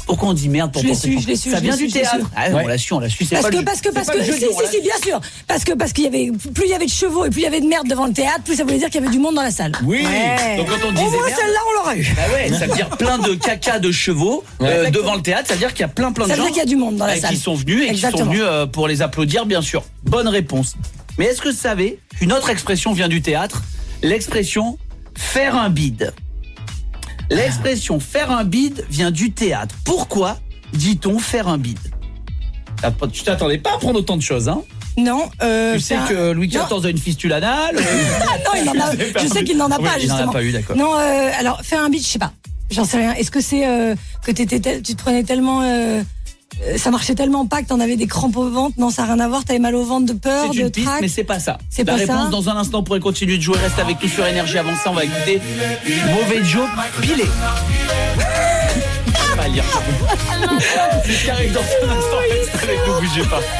[SPEAKER 2] Pourquoi on dit merde pour
[SPEAKER 9] Je l'ai
[SPEAKER 2] porter
[SPEAKER 9] su,
[SPEAKER 2] fort
[SPEAKER 9] je l'ai su,
[SPEAKER 2] Ça
[SPEAKER 9] je l'ai
[SPEAKER 2] vient
[SPEAKER 9] su,
[SPEAKER 2] du
[SPEAKER 9] je l'ai
[SPEAKER 2] théâtre.
[SPEAKER 9] su.
[SPEAKER 2] Ah,
[SPEAKER 3] Ouais.
[SPEAKER 2] on l'a su, on l'a su. C'est
[SPEAKER 9] Parce
[SPEAKER 2] pas
[SPEAKER 9] que,
[SPEAKER 2] le-
[SPEAKER 9] parce que,
[SPEAKER 2] c'est
[SPEAKER 9] parce
[SPEAKER 2] pas
[SPEAKER 9] que,
[SPEAKER 2] le
[SPEAKER 9] si,
[SPEAKER 2] jeudi, on l'a
[SPEAKER 9] si, si, bien sûr. Parce que, parce qu'il y avait, plus il y avait de chevaux et plus il y avait de merde devant le théâtre, plus ça voulait dire qu'il y avait du monde dans la salle.
[SPEAKER 2] Oui.
[SPEAKER 9] Ouais.
[SPEAKER 2] Donc quand on
[SPEAKER 9] Au
[SPEAKER 2] disait
[SPEAKER 9] moins
[SPEAKER 2] merde,
[SPEAKER 9] celle-là, on l'aurait eu.
[SPEAKER 2] bah ouais, ça veut dire plein de caca de chevaux euh, devant le théâtre. Ça veut dire qu'il y a plein plein de
[SPEAKER 9] Ça veut
[SPEAKER 2] gens
[SPEAKER 9] dire qu'il y a du monde dans la
[SPEAKER 2] euh,
[SPEAKER 9] salle.
[SPEAKER 2] qui sont venus et
[SPEAKER 9] Exactement.
[SPEAKER 2] qui sont venus euh, pour les applaudir, bien sûr. Bonne réponse. Mais est-ce que vous savez qu'une autre expression vient du théâtre? L'expression faire un bide. L'expression faire un bide vient du théâtre. Pourquoi dit-on faire un bide? Ah, Tu t'attendais pas à prendre autant de choses, hein?
[SPEAKER 9] Non, euh,
[SPEAKER 2] Tu sais
[SPEAKER 9] faire-
[SPEAKER 2] que Louis
[SPEAKER 9] Non.
[SPEAKER 2] quatorze a une fistule anale. euh,
[SPEAKER 9] Ah non, il n'en a, je sais qu'il n'en a
[SPEAKER 2] Oui,
[SPEAKER 9] pas,
[SPEAKER 2] il n'en a
[SPEAKER 9] justement.
[SPEAKER 2] pas eu, d'accord.
[SPEAKER 9] Non, euh, alors, faire un beat, je sais pas. J'en sais rien. Est-ce que c'est euh, que t'étais tel- tu te prenais tellement. Euh, euh, ça marchait tellement pas que t'en avais des crampes au ventre? Non, ça n'a rien à voir. T'avais mal au ventre de peur,
[SPEAKER 2] C'est
[SPEAKER 9] de
[SPEAKER 2] une piste,
[SPEAKER 9] trac.
[SPEAKER 2] mais c'est pas ça.
[SPEAKER 9] C'est
[SPEAKER 2] La
[SPEAKER 9] pas
[SPEAKER 2] réponse
[SPEAKER 9] ça.
[SPEAKER 2] dans un instant. On pourrait continuer de jouer. Reste avec nous sur Énergie. Avant ça, on va écouter Mauvais Joe pilé. Je vais pas lire. C'est ce qui arrive dans un instant. Reste avec nous, bougez pas.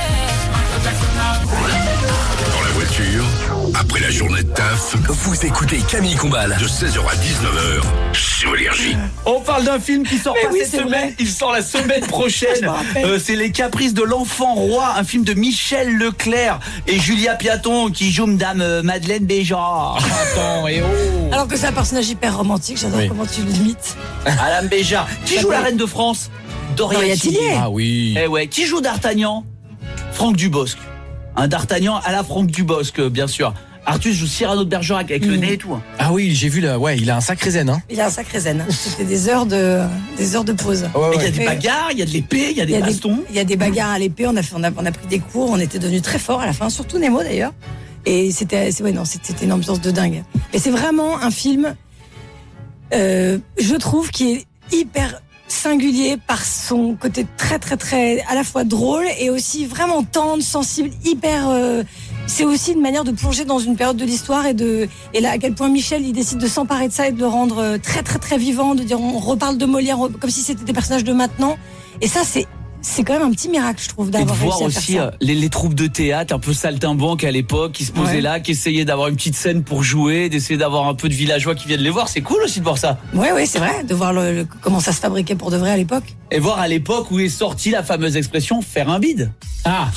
[SPEAKER 1] Dans la voiture, après la journée de taf, vous écoutez Camille Combal de seize heures à dix-neuf heures sur Énergie.
[SPEAKER 2] On parle d'un film qui sort
[SPEAKER 9] Mais
[SPEAKER 2] pas
[SPEAKER 9] oui,
[SPEAKER 2] cette
[SPEAKER 9] c'est
[SPEAKER 2] semaine.
[SPEAKER 9] vrai.
[SPEAKER 2] Il sort la semaine prochaine.
[SPEAKER 9] me rappelle.
[SPEAKER 2] Euh, c'est Les Caprices de l'Enfant Roi, un film de Michel Leclerc et Julia Piaton qui joue Madame euh, Madeleine Béjart. Attends, et oh.
[SPEAKER 9] Alors que c'est un personnage hyper romantique. J'adore
[SPEAKER 3] Oui.
[SPEAKER 9] comment tu l'imites.
[SPEAKER 2] Madame Béjart. Qui joue la reine de France? Doria
[SPEAKER 9] Doria
[SPEAKER 2] Tillier.
[SPEAKER 9] Tillier.
[SPEAKER 3] Ah oui.
[SPEAKER 2] Eh ouais, qui joue D'Artagnan? Franck Dubosc. Un D'Artagnan à la Franck Dubosc, euh, bien sûr. Arthus joue Cyrano de Bergerac avec le
[SPEAKER 9] Mm.
[SPEAKER 2] nez et tout. hein.
[SPEAKER 3] Ah oui, j'ai vu là. Ouais, il a un sacré zen, hein.
[SPEAKER 9] Il a un sacré zen. C'était des heures de, des heures de pause.
[SPEAKER 3] Ouais,
[SPEAKER 2] Et il y a
[SPEAKER 3] ouais.
[SPEAKER 2] des
[SPEAKER 9] Ouais.
[SPEAKER 2] bagarres, il y a de l'épée, il y a
[SPEAKER 9] Il
[SPEAKER 2] des
[SPEAKER 9] y a des,
[SPEAKER 2] bastons.
[SPEAKER 9] il y a des bagarres à l'épée. On a fait, on a, on a pris des cours. On était devenus très forts à la fin, surtout Nemo d'ailleurs. Et c'était, c'est- ouais, non, c'était une ambiance de dingue. Mais c'est vraiment un film, euh, je trouve, qui est hyper singulier par son côté très, très, très, à la fois drôle et aussi vraiment tendre, sensible, hyper. Euh, c'est aussi une manière de plonger dans une période de l'histoire et de et là à quel point Michel il décide de s'emparer de ça et de le rendre euh, très, très, très vivant, de dire on reparle de Molière on- comme si c'était des personnages de maintenant. Et ça, c'est c'est quand même un petit miracle, je trouve,
[SPEAKER 2] Et de
[SPEAKER 9] d'avoir
[SPEAKER 2] voir
[SPEAKER 9] réussi à
[SPEAKER 2] aussi
[SPEAKER 9] faire
[SPEAKER 2] euh,
[SPEAKER 9] ça.
[SPEAKER 2] les, les troupes de théâtre un peu saltimbanques à l'époque qui se posaient
[SPEAKER 9] Ouais.
[SPEAKER 2] là, qui essayaient d'avoir une petite scène pour jouer, d'essayer d'avoir un peu de villageois qui viennent les voir. C'est cool aussi de voir ça.
[SPEAKER 9] Ouais, ouais, c'est vrai, de voir le, le- comment ça se fabriquait pour de vrai à l'époque.
[SPEAKER 2] Et voir à l'époque où est sortie la fameuse expression faire un bide. Ah.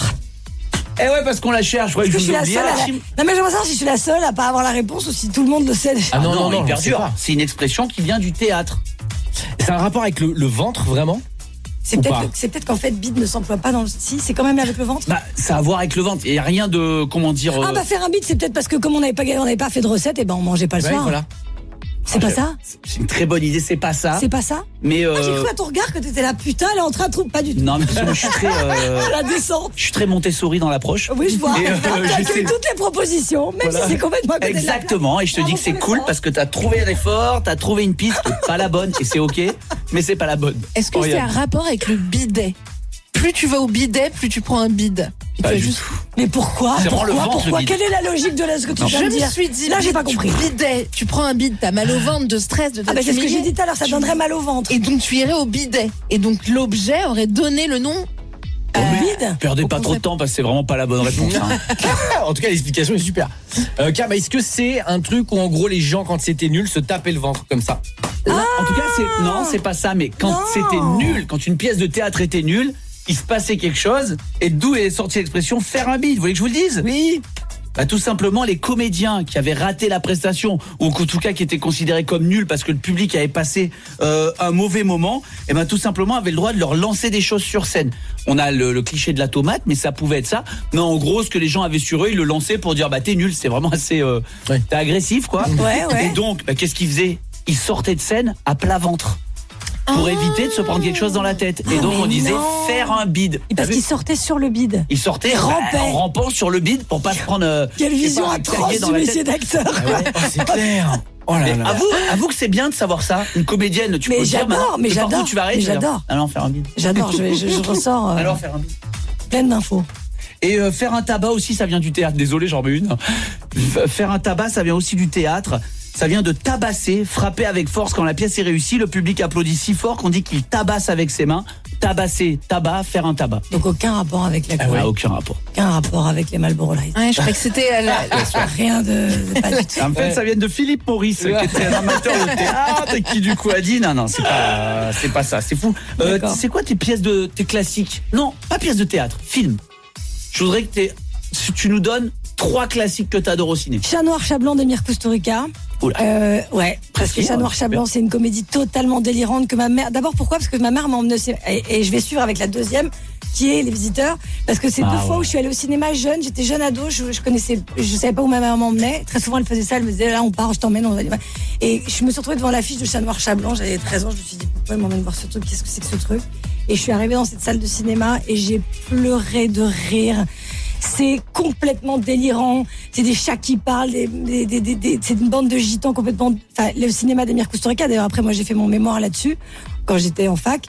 [SPEAKER 2] Eh ouais, parce qu'on la cherche. Je crois
[SPEAKER 9] Est-ce
[SPEAKER 2] que
[SPEAKER 9] que
[SPEAKER 2] je
[SPEAKER 9] je
[SPEAKER 2] vous
[SPEAKER 9] suis la
[SPEAKER 2] oubliais,
[SPEAKER 9] seule à la...
[SPEAKER 2] Archim.
[SPEAKER 9] Non, mais j'aimerais savoir si je suis la seule à pas avoir la réponse ou si tout le monde le sait déjà.
[SPEAKER 3] Ah non, non, non,
[SPEAKER 2] hyper
[SPEAKER 3] on sait
[SPEAKER 2] dur.
[SPEAKER 3] pas.
[SPEAKER 2] C'est une expression qui vient du théâtre.
[SPEAKER 3] C'est un rapport avec le, le ventre, vraiment?
[SPEAKER 9] C'est
[SPEAKER 3] ou
[SPEAKER 9] peut-être
[SPEAKER 3] pas.
[SPEAKER 9] c'est peut-être qu'en fait, bide ne s'emploie pas dans le. Si, c'est quand même avec le ventre.
[SPEAKER 2] Bah, ça a à voir avec le ventre. Il n'y a rien de, comment dire.
[SPEAKER 9] Ah
[SPEAKER 2] euh,
[SPEAKER 9] bah faire un bide, c'est peut-être parce que comme on n'avait pas, on n'avait pas fait de recette, et ben on mangeait pas le
[SPEAKER 3] Ouais,
[SPEAKER 9] soir.
[SPEAKER 3] voilà.
[SPEAKER 9] C'est pas ça
[SPEAKER 2] C'est une très bonne idée, c'est pas ça.
[SPEAKER 9] C'est pas ça
[SPEAKER 2] Mais euh,
[SPEAKER 9] Ah, j'ai cru à ton regard que t'étais là, putain, elle est en train de trouver. Pas du tout.
[SPEAKER 2] non, mais parce que moi, je suis très, euh,
[SPEAKER 9] La descente.
[SPEAKER 2] je suis très Montessori dans l'approche.
[SPEAKER 9] Oui, je vois.
[SPEAKER 2] Et, euh,
[SPEAKER 9] Tu
[SPEAKER 2] j'essaie-
[SPEAKER 9] accueilles toutes les propositions, même
[SPEAKER 2] Voilà.
[SPEAKER 9] si c'est complètement à côté de la plaque.
[SPEAKER 2] Exactement, et je te dis que c'est cool parce que t'as trouvé l'effort, t'as trouvé une piste qui est pas la bonne, et c'est ok, mais c'est pas la bonne.
[SPEAKER 5] Est-ce que c'est un
[SPEAKER 2] Oriane.
[SPEAKER 5] rapport avec le bidet? Plus tu vas au bidet, plus tu prends un bide. Et
[SPEAKER 2] Pas
[SPEAKER 5] tu vas
[SPEAKER 2] du
[SPEAKER 5] juste...
[SPEAKER 9] Mais pourquoi
[SPEAKER 2] C'est vraiment
[SPEAKER 9] Pourquoi
[SPEAKER 2] le ventre,
[SPEAKER 9] Pourquoi
[SPEAKER 2] le bide.
[SPEAKER 9] Quelle est la logique de là, ce que tu
[SPEAKER 2] Non.
[SPEAKER 9] viens
[SPEAKER 5] Je
[SPEAKER 9] de
[SPEAKER 5] me
[SPEAKER 9] dire
[SPEAKER 5] suis dit,
[SPEAKER 9] Là, j'ai pas
[SPEAKER 5] tu-
[SPEAKER 9] compris.
[SPEAKER 5] bidet, tu prends un bide, t'as mal au ventre, de stress, de
[SPEAKER 9] Ah bah c'est ce que j'ai
[SPEAKER 5] t'humilier.
[SPEAKER 9] dit tout à l'heure, ça
[SPEAKER 5] Tu-
[SPEAKER 9] donnerait mal au ventre.
[SPEAKER 5] Et donc tu irais au bidet. Et donc l'objet aurait donné le nom.
[SPEAKER 9] Euh, bide
[SPEAKER 2] Perdez
[SPEAKER 5] Au
[SPEAKER 2] pas trop de
[SPEAKER 5] concept.
[SPEAKER 2] temps parce que c'est vraiment pas la bonne réponse. hein.
[SPEAKER 3] En tout cas, l'explication est super. Euh, Cam, est-ce que c'est un truc où en gros les gens, quand c'était nul, se tapaient le ventre comme ça?
[SPEAKER 2] Là, en tout cas, c'est non, c'est pas ça. Mais quand
[SPEAKER 9] Non.
[SPEAKER 2] c'était nul, quand une pièce de théâtre était nulle, il se passait quelque chose. Et d'où est sortie l'expression faire un bide? Vous voulez que je vous le dise?
[SPEAKER 3] Oui.
[SPEAKER 2] Bah, tout simplement, les comédiens qui avaient raté la prestation, ou en tout cas qui étaient considérés comme nuls parce que le public avait passé euh, un mauvais moment, et ben tout simplement avaient le droit de leur lancer des choses sur scène. On a le, le cliché de la tomate, mais ça pouvait être ça. Mais en gros, ce que les gens avaient sur eux, ils le lançaient pour dire bah t'es nul. C'est vraiment assez, euh,
[SPEAKER 3] Ouais.
[SPEAKER 2] t'es agressif quoi.
[SPEAKER 9] Ouais, ouais.
[SPEAKER 2] Et donc, bah, qu'est-ce qu'ils faisaient? Ils sortaient de scène à plat ventre pour éviter de se prendre quelque chose dans la tête. Et donc
[SPEAKER 9] mais
[SPEAKER 2] on disait
[SPEAKER 9] non.
[SPEAKER 2] faire un bide.
[SPEAKER 9] Et parce
[SPEAKER 2] T'as vu
[SPEAKER 9] qu'il sortait sur le bide.
[SPEAKER 2] Ils sortaient
[SPEAKER 9] Ils
[SPEAKER 2] bah,
[SPEAKER 9] rampaient.
[SPEAKER 2] en rampant sur le bide pour pas se prendre. euh,
[SPEAKER 9] Quelle
[SPEAKER 2] je sais
[SPEAKER 9] vision
[SPEAKER 2] pas, un
[SPEAKER 9] atroce
[SPEAKER 2] clavier dans
[SPEAKER 9] du
[SPEAKER 2] la
[SPEAKER 9] métier
[SPEAKER 2] tête.
[SPEAKER 9] d'acteur.
[SPEAKER 3] Ah ouais, oh, c'est clair. Oh là
[SPEAKER 2] Mais
[SPEAKER 3] là.
[SPEAKER 2] avoue, avoue que c'est bien de savoir ça. Une comédienne, tu
[SPEAKER 9] Mais
[SPEAKER 2] peux dire
[SPEAKER 9] j'adore,
[SPEAKER 2] maintenant,
[SPEAKER 9] mais
[SPEAKER 2] de partout
[SPEAKER 9] j'adore,
[SPEAKER 2] où tu vas arrêter.
[SPEAKER 9] mais j'adore.
[SPEAKER 2] Allons faire un bide.
[SPEAKER 9] J'adore, je, je, je ressors euh,
[SPEAKER 2] Alors faire un bide.
[SPEAKER 9] pleine d'infos.
[SPEAKER 2] Et euh, faire un tabac aussi, ça vient du théâtre. Désolé, j'en mets une. F- Faire un tabac, ça vient aussi du théâtre. Ça vient de tabasser, frapper avec force quand la pièce est réussie. Le public applaudit si fort qu'on dit qu'il tabasse avec ses mains. tabasser, tabac, faire un tabac.
[SPEAKER 9] Donc aucun rapport avec la
[SPEAKER 2] Ah ouais, aucun rapport.
[SPEAKER 9] Aucun rapport avec les Marlboro Light.
[SPEAKER 5] Ouais, je croyais que c'était euh, la- la-
[SPEAKER 9] Rien de, de pas du tout.
[SPEAKER 2] En fait, ça vient de Philippe Maurice, qui était un amateur de théâtre et qui du coup a dit non, non, c'est pas, c'est pas ça, c'est fou. Euh,
[SPEAKER 9] D'accord.
[SPEAKER 2] c'est quoi tes pièces de, tes classiques? Non, pas pièces de théâtre, film. Je voudrais que t'aies- si tu nous donnes trois classiques que t'adores au ciné.
[SPEAKER 9] Chat noir, chat blanc d'Emir Kusturica.
[SPEAKER 2] Oula.
[SPEAKER 9] Euh, ouais, parce que
[SPEAKER 2] Précis,
[SPEAKER 9] Chat noir,
[SPEAKER 2] ouais,
[SPEAKER 9] chat
[SPEAKER 2] super.
[SPEAKER 9] blanc, c'est une comédie totalement délirante que ma mère. D'abord, pourquoi? Parce que ma mère m'a emmené au cinéma. Et, et je vais suivre avec la deuxième, qui est Les Visiteurs. Parce que c'est
[SPEAKER 2] Ah,
[SPEAKER 9] deux fois
[SPEAKER 2] ouais.
[SPEAKER 9] où je suis allée au cinéma jeune. J'étais jeune ado, je, je connaissais, je savais pas où ma mère m'emmenait. Très souvent, elle faisait ça. Elle me disait, là, on part, je t'emmène, on va. Et je me suis retrouvée devant l'affiche de Chat noir, chat blanc. J'avais treize ans. Je me suis dit, pourquoi elle m'emmène voir ce truc? Qu'est-ce que c'est que ce truc? Et je suis arrivée dans cette salle de cinéma et j'ai pleuré de rire. C'est complètement délirant. C'est des chats qui parlent, des, des, des, des, des- c'est une bande de gitans complètement. Enfin, le cinéma d'Emir Kusturica. D'ailleurs, après, moi, j'ai fait mon mémoire là-dessus quand j'étais en fac.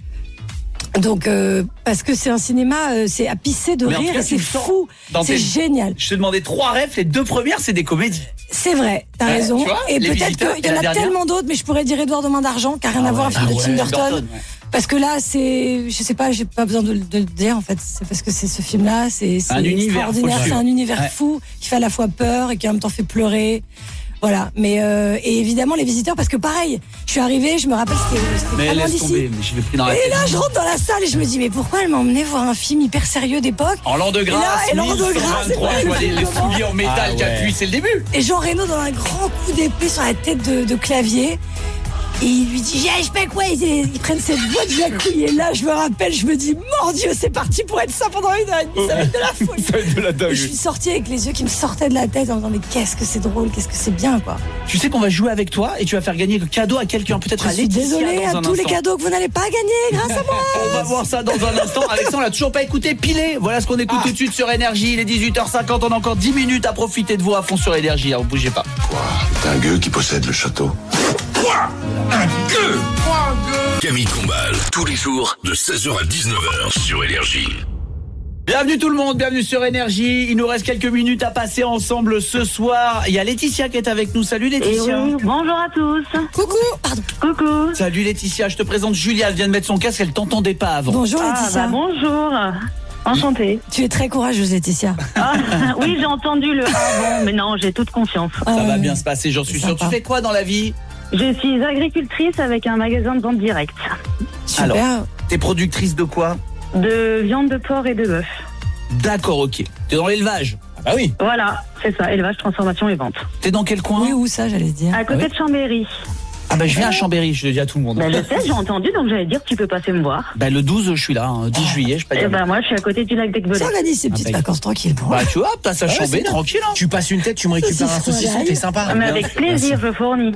[SPEAKER 9] Donc, euh, parce que c'est un cinéma, euh, c'est à pisser de
[SPEAKER 2] Mais en tout
[SPEAKER 9] rire,
[SPEAKER 2] cas,
[SPEAKER 9] et
[SPEAKER 2] tu
[SPEAKER 9] c'est
[SPEAKER 2] le sens
[SPEAKER 9] fou,
[SPEAKER 2] dans
[SPEAKER 9] c'est
[SPEAKER 2] tes-
[SPEAKER 9] génial.
[SPEAKER 2] Je te demandais trois rêves, les deux premières, c'est des comédies.
[SPEAKER 9] C'est vrai, t'as
[SPEAKER 2] Ouais,
[SPEAKER 9] raison.
[SPEAKER 2] tu vois,
[SPEAKER 9] Et
[SPEAKER 2] Les
[SPEAKER 9] peut-être
[SPEAKER 2] Visiteurs,
[SPEAKER 9] qu'il y
[SPEAKER 2] et
[SPEAKER 9] en
[SPEAKER 2] la
[SPEAKER 9] a
[SPEAKER 2] dernière
[SPEAKER 9] tellement d'autres, mais je pourrais dire Édouard de Main d'Argent, qui a rien à voir avec
[SPEAKER 2] Ah
[SPEAKER 9] le
[SPEAKER 2] ouais,
[SPEAKER 9] Tim Burton.
[SPEAKER 2] Burton, ouais.
[SPEAKER 9] Parce que là, c'est, je sais pas, j'ai pas besoin de, de le dire, en fait. C'est parce que c'est ce film-là, c'est, c'est
[SPEAKER 2] Un univers, faut le
[SPEAKER 9] extraordinaire. C'est
[SPEAKER 2] suivre.
[SPEAKER 9] un univers
[SPEAKER 2] Ouais.
[SPEAKER 9] fou, qui fait à la fois peur et qui en même temps fait pleurer. Voilà. Mais, euh, et évidemment, Les Visiteurs, parce que pareil, je suis arrivée, je me rappelle, c'était, c'était
[SPEAKER 2] Mais
[SPEAKER 9] pas loin
[SPEAKER 2] laisse
[SPEAKER 9] d'ici.
[SPEAKER 2] tomber, mais je l'ai pris dans la
[SPEAKER 9] Et
[SPEAKER 2] tête.
[SPEAKER 9] là, je rentre dans la salle et je me dis, mais pourquoi elle m'a emmené voir un film hyper sérieux d'époque?
[SPEAKER 2] En l'an de
[SPEAKER 9] Et là,
[SPEAKER 2] grâce,
[SPEAKER 9] et l'an de grâce,
[SPEAKER 2] mille cent vingt-trois,
[SPEAKER 9] c'est
[SPEAKER 2] je vois
[SPEAKER 9] pas
[SPEAKER 2] les,
[SPEAKER 9] le
[SPEAKER 2] les
[SPEAKER 9] film
[SPEAKER 2] souliers en métal
[SPEAKER 3] Ah
[SPEAKER 2] qui
[SPEAKER 3] ouais.
[SPEAKER 2] appuient, c'est le début.
[SPEAKER 9] Et Jean Reno donne un grand coup d'épée sur la tête de, de clavier. Et il lui dit, j'ai pas quoi, ils, ils prennent cette voix de Jacouille. Et là, je me rappelle, je me dis, mon Dieu, c'est parti pour être ça pendant une heure et demie, ça va être de la folie.
[SPEAKER 3] Ça va être de la
[SPEAKER 9] Et
[SPEAKER 3] dingue.
[SPEAKER 9] je suis sortie avec les yeux qui me sortaient de la tête en me disant, mais qu'est-ce que c'est drôle, qu'est-ce que c'est bien, quoi.
[SPEAKER 2] Tu sais qu'on va jouer avec toi et tu vas faire gagner le cadeau à quelqu'un, peut-être
[SPEAKER 9] Je
[SPEAKER 2] à
[SPEAKER 9] suis
[SPEAKER 2] Laetitia
[SPEAKER 9] désolée
[SPEAKER 2] dans
[SPEAKER 9] à
[SPEAKER 2] un
[SPEAKER 9] tous les
[SPEAKER 2] instant.
[SPEAKER 9] cadeaux que vous n'allez pas gagner grâce à moi.
[SPEAKER 2] On va voir ça dans un instant. Alexandre, on l'a toujours pas écouté Pilé. Voilà ce qu'on écoute tout de suite sur Énergie. Il est dix-huit heures cinquante. On a encore dix minutes à profiter de vous à fond sur Énergie. Alors, bougez pas.
[SPEAKER 1] Quoi? C'est un gueux qui possède le château. Quoi? Un gueux? Camille Combal, tous les jours de seize heures à dix-neuf heures sur Énergie.
[SPEAKER 2] Bienvenue tout le monde, bienvenue sur Énergie. Il nous reste quelques minutes à passer ensemble ce soir. Il y a Laetitia qui est avec nous. Salut
[SPEAKER 4] Et
[SPEAKER 2] Laetitia.
[SPEAKER 4] oui, bonjour à tous.
[SPEAKER 9] Coucou. Pardon.
[SPEAKER 4] Coucou.
[SPEAKER 2] Salut Laetitia, je te présente Julia. Elle vient de mettre son casque, elle t'entendait pas avant.
[SPEAKER 9] Bonjour,
[SPEAKER 4] Ah,
[SPEAKER 9] Laetitia.
[SPEAKER 4] bah, bonjour. Enchantée.
[SPEAKER 9] Tu es très courageuse, Laetitia.
[SPEAKER 4] Ah, oui, j'ai entendu le avant, mais non, j'ai toute confiance.
[SPEAKER 2] Ça
[SPEAKER 9] Euh,
[SPEAKER 2] va bien se passer, j'en suis
[SPEAKER 9] c'est
[SPEAKER 2] sûr. Tu
[SPEAKER 9] sympa.
[SPEAKER 2] fais quoi dans la vie?
[SPEAKER 4] Je suis agricultrice avec un magasin de vente directe.
[SPEAKER 9] Super.
[SPEAKER 2] Alors. T'es productrice de quoi?
[SPEAKER 4] De viande de porc et de bœuf.
[SPEAKER 2] D'accord, ok. T'es dans l'élevage?
[SPEAKER 3] Ah bah oui.
[SPEAKER 4] Voilà, c'est ça, élevage, transformation et vente.
[SPEAKER 2] T'es dans quel coin?
[SPEAKER 9] Oui, où ça, j'allais dire.
[SPEAKER 4] À côté de Chambéry.
[SPEAKER 2] Ah bah je viens à Chambéry, je le dis à tout le monde.
[SPEAKER 4] Bah, je sais, j'ai entendu, donc j'allais dire que tu peux passer me voir.
[SPEAKER 2] Bah le douze, je suis là, hein, douze juillet, je peux pas
[SPEAKER 4] Et
[SPEAKER 2] dire.
[SPEAKER 4] ben moi, je suis à côté du lac
[SPEAKER 9] Ça
[SPEAKER 4] d'Aiguebelay.
[SPEAKER 9] organise ces petites
[SPEAKER 2] bah,
[SPEAKER 9] vacances tranquilles pour
[SPEAKER 2] Bah tu vois, passe à
[SPEAKER 3] Ouais,
[SPEAKER 2] Chambéry,
[SPEAKER 3] c'est bien.
[SPEAKER 2] tranquille. Hein.
[SPEAKER 3] Tu passes une tête, tu me récupères un
[SPEAKER 9] Saucisson
[SPEAKER 3] saucisson,
[SPEAKER 9] à l'ail.
[SPEAKER 3] t'es sympa.
[SPEAKER 4] Ah, mais avec plaisir, je fournis.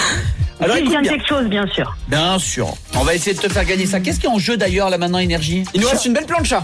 [SPEAKER 2] Alors
[SPEAKER 4] Si je
[SPEAKER 2] écoute
[SPEAKER 4] gagne
[SPEAKER 2] bien.
[SPEAKER 4] quelque chose, bien sûr.
[SPEAKER 2] Bien sûr. On va essayer de te faire gagner ça. Qu'est-ce qui est en jeu d'ailleurs là maintenant, Énergie?
[SPEAKER 3] Il nous reste une belle plancha.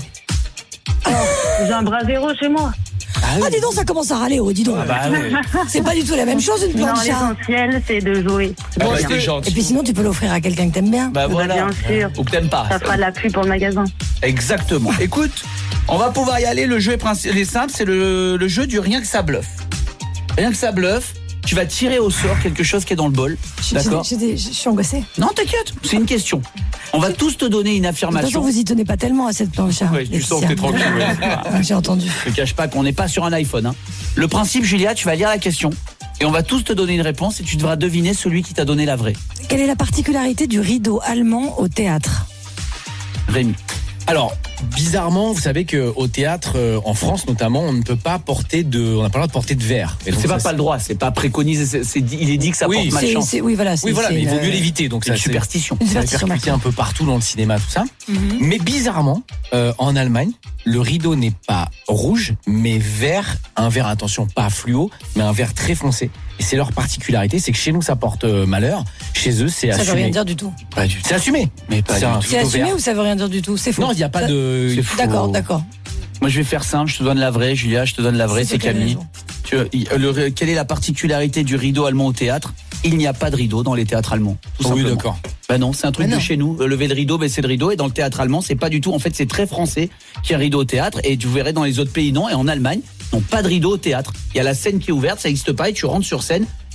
[SPEAKER 4] J'ai un bras zéro chez moi.
[SPEAKER 9] Ah, dis donc, ça commence à râler, oh, dis donc.
[SPEAKER 2] Ah bah ouais.
[SPEAKER 9] C'est pas du tout la même chose, une
[SPEAKER 4] Non,
[SPEAKER 9] plancha.
[SPEAKER 4] l'essentiel, c'est de jouer.
[SPEAKER 2] Ah
[SPEAKER 3] Bon,
[SPEAKER 2] bah,
[SPEAKER 3] est-ce
[SPEAKER 2] t'es
[SPEAKER 3] que-
[SPEAKER 2] gentil.
[SPEAKER 9] Et puis sinon, tu peux l'offrir à quelqu'un que t'aimes bien.
[SPEAKER 2] Bah
[SPEAKER 4] Bah,
[SPEAKER 2] voilà.
[SPEAKER 4] bien sûr.
[SPEAKER 2] Ou que t'aimes pas.
[SPEAKER 4] Ça fera de la pub pour le magasin.
[SPEAKER 2] Exactement. Écoute, on va pouvoir y aller. Le jeu est, princi- il est simple, c'est le, le jeu du rien que ça bluffe. Rien que ça bluffe. Tu vas tirer au sort quelque chose qui est dans le bol.
[SPEAKER 9] Je-
[SPEAKER 2] D'accord?
[SPEAKER 9] j'ai des- Je je suis angoissée.
[SPEAKER 2] Non, t'inquiète. C'est une question. On va tous te donner une
[SPEAKER 9] De toute façon,
[SPEAKER 2] affirmation.
[SPEAKER 9] vous y tenez pas tellement à cette plancha.
[SPEAKER 2] Ouais, tu sens que t'es tranquille, ouais.
[SPEAKER 9] J'ai entendu.
[SPEAKER 2] Je te cache pas qu'on n'est pas sur un iPhone. Hein. Le principe, Julia, tu vas lire la question et on va tous te donner une réponse et tu devras deviner celui qui t'a donné la vraie.
[SPEAKER 9] Quelle est la particularité du rideau allemand au théâtre?
[SPEAKER 2] Rémi.
[SPEAKER 3] Alors, bizarrement, vous savez qu'au théâtre, euh, en France notamment, on ne peut pas porter de, on n'a pas le droit de porter de verre. Et donc
[SPEAKER 2] C'est pas
[SPEAKER 3] ça,
[SPEAKER 2] pas le droit, c'est pas préconisé, c'est, c'est dit- il est dit que ça
[SPEAKER 3] Oui,
[SPEAKER 2] porte
[SPEAKER 9] C'est-
[SPEAKER 2] malchance.
[SPEAKER 9] c'est- Oui, voilà. c'est-
[SPEAKER 3] Oui, voilà,
[SPEAKER 9] c'est
[SPEAKER 3] mais il vaut
[SPEAKER 9] une-
[SPEAKER 3] mieux l'éviter. Donc
[SPEAKER 2] C'est
[SPEAKER 3] ça,
[SPEAKER 2] une superstition.
[SPEAKER 9] Une
[SPEAKER 3] c'est
[SPEAKER 9] superstition,
[SPEAKER 3] répercuté un peu partout dans le cinéma, tout ça.
[SPEAKER 9] Mhm.
[SPEAKER 3] Mais bizarrement, euh, en Allemagne, le rideau n'est pas rouge, mais vert, un vert, attention, pas fluo, mais un vert très foncé. Et c'est leur particularité, c'est que chez nous, ça porte euh, malheur. Chez eux, c'est
[SPEAKER 9] Ça veut
[SPEAKER 3] assumé.
[SPEAKER 9] rien dire du tout.
[SPEAKER 2] Pas du tout.
[SPEAKER 3] C'est assumé.
[SPEAKER 2] Mais pas
[SPEAKER 3] C'est
[SPEAKER 2] du
[SPEAKER 3] un
[SPEAKER 2] tout.
[SPEAKER 9] C'est
[SPEAKER 3] rideau
[SPEAKER 9] assumé
[SPEAKER 3] vert.
[SPEAKER 9] ou ça veut rien dire du tout? C'est faux.
[SPEAKER 3] Non, il n'y a pas
[SPEAKER 9] Ça-
[SPEAKER 3] de.
[SPEAKER 2] C'est faux.
[SPEAKER 9] D'accord, d'accord.
[SPEAKER 2] Moi, je vais faire simple, je te donne la vraie, Julia, je te donne la vraie,
[SPEAKER 9] C'est
[SPEAKER 2] c'est
[SPEAKER 9] quelle
[SPEAKER 2] Camille.
[SPEAKER 9] raison?
[SPEAKER 2] Tu, il- le- quelle est la particularité du rideau allemand au théâtre? Il n'y a pas de rideau dans les théâtres allemands. Tout
[SPEAKER 3] Oh oui,
[SPEAKER 2] simplement.
[SPEAKER 3] d'accord.
[SPEAKER 2] Bah non, c'est un truc
[SPEAKER 9] Mais
[SPEAKER 2] de
[SPEAKER 9] non.
[SPEAKER 2] chez nous. Euh, Lever le rideau, baisser le rideau. Et dans le théâtre allemand, c'est pas du tout. En fait, c'est très français qu'il y a un rideau au théâtre. Et tu verrais dans les autres pays, non. Et en Allemagne, non, pas de rideau au théâtre. Il y a la scène qui est ouverte, ça n'existe pas. Et tu rentres sur scène.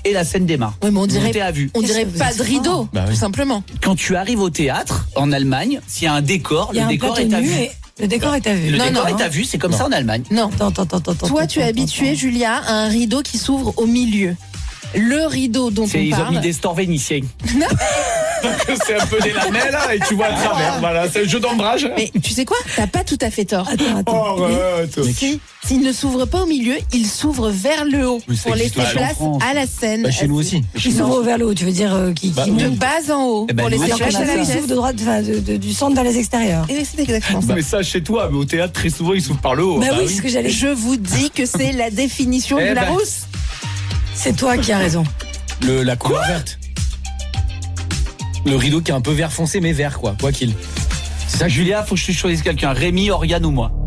[SPEAKER 2] et la scène démarre.
[SPEAKER 5] Oui, mais on dirait,
[SPEAKER 2] Montée à vue.
[SPEAKER 5] on dirait
[SPEAKER 9] Qu'est-ce que
[SPEAKER 5] pas
[SPEAKER 9] vous
[SPEAKER 5] de
[SPEAKER 9] êtes
[SPEAKER 5] rideau,
[SPEAKER 9] fort.
[SPEAKER 3] Bah oui.
[SPEAKER 5] tout simplement.
[SPEAKER 2] Quand tu arrives au théâtre en Allemagne, s'il y a un décor,
[SPEAKER 9] Il y a
[SPEAKER 2] le
[SPEAKER 9] un
[SPEAKER 2] décor
[SPEAKER 9] plateau
[SPEAKER 2] est à
[SPEAKER 9] nu
[SPEAKER 2] vue.
[SPEAKER 9] et le décor est à vue.
[SPEAKER 2] Le
[SPEAKER 5] Non,
[SPEAKER 2] décor
[SPEAKER 5] non.
[SPEAKER 2] est à vue, c'est comme
[SPEAKER 3] Non.
[SPEAKER 2] ça en Allemagne.
[SPEAKER 5] Non.
[SPEAKER 9] Attends, attends, attends, attends.
[SPEAKER 5] Toi, tu es
[SPEAKER 9] attends,
[SPEAKER 5] habitué,
[SPEAKER 9] attends.
[SPEAKER 5] Julia, à un rideau qui s'ouvre au milieu. Le rideau dont
[SPEAKER 2] C'est,
[SPEAKER 5] on
[SPEAKER 2] ils ont mis
[SPEAKER 5] parle.
[SPEAKER 2] des stores vénitiens.
[SPEAKER 5] Non.
[SPEAKER 6] C'est un peu des lamelles là, et tu vois à travers. Voilà, c'est le jeu d'ombrage.
[SPEAKER 5] Mais tu sais quoi? T'as pas tout à fait tort.
[SPEAKER 9] Attends, attends.
[SPEAKER 6] Oh, arrête.
[SPEAKER 5] Si- S'il ne s'ouvre pas au milieu, il s'ouvre vers le haut
[SPEAKER 3] Mais ça
[SPEAKER 5] pour
[SPEAKER 3] existe
[SPEAKER 5] laisser
[SPEAKER 3] pas en
[SPEAKER 5] place
[SPEAKER 2] France.
[SPEAKER 5] à la scène.
[SPEAKER 3] Bah, chez nous aussi.
[SPEAKER 9] Ils s'ouvrent vers le haut, tu veux dire euh, qui,
[SPEAKER 3] Bah,
[SPEAKER 9] qui
[SPEAKER 3] oui.
[SPEAKER 5] De
[SPEAKER 9] montent.
[SPEAKER 5] bas en haut
[SPEAKER 2] Eh ben,
[SPEAKER 5] pour
[SPEAKER 2] nous
[SPEAKER 5] laisser
[SPEAKER 2] aussi,
[SPEAKER 5] place
[SPEAKER 2] on a
[SPEAKER 5] à la
[SPEAKER 2] ça.
[SPEAKER 9] Ils
[SPEAKER 5] pièce.
[SPEAKER 9] s'ouvrent de droite, enfin, de- de- du centre vers les extérieurs.
[SPEAKER 5] Et c'est exactement ça.
[SPEAKER 6] Mais ça, chez toi, mais au théâtre, très souvent, ils s'ouvrent par le haut.
[SPEAKER 9] Bah,
[SPEAKER 6] Bah
[SPEAKER 9] oui, c'est ce que j'allais dire.
[SPEAKER 5] Je vous dis que c'est la définition
[SPEAKER 6] Eh
[SPEAKER 5] du
[SPEAKER 6] ben.
[SPEAKER 5] Larousse.
[SPEAKER 9] C'est toi qui as raison.
[SPEAKER 3] Le, la couleur verte. Le rideau qui est un peu vert foncé, mais vert, quoi. Quoi qu'il.
[SPEAKER 2] C'est ça, Julia, faut que je choisisse quelqu'un. Rémi, Oriane ou moi.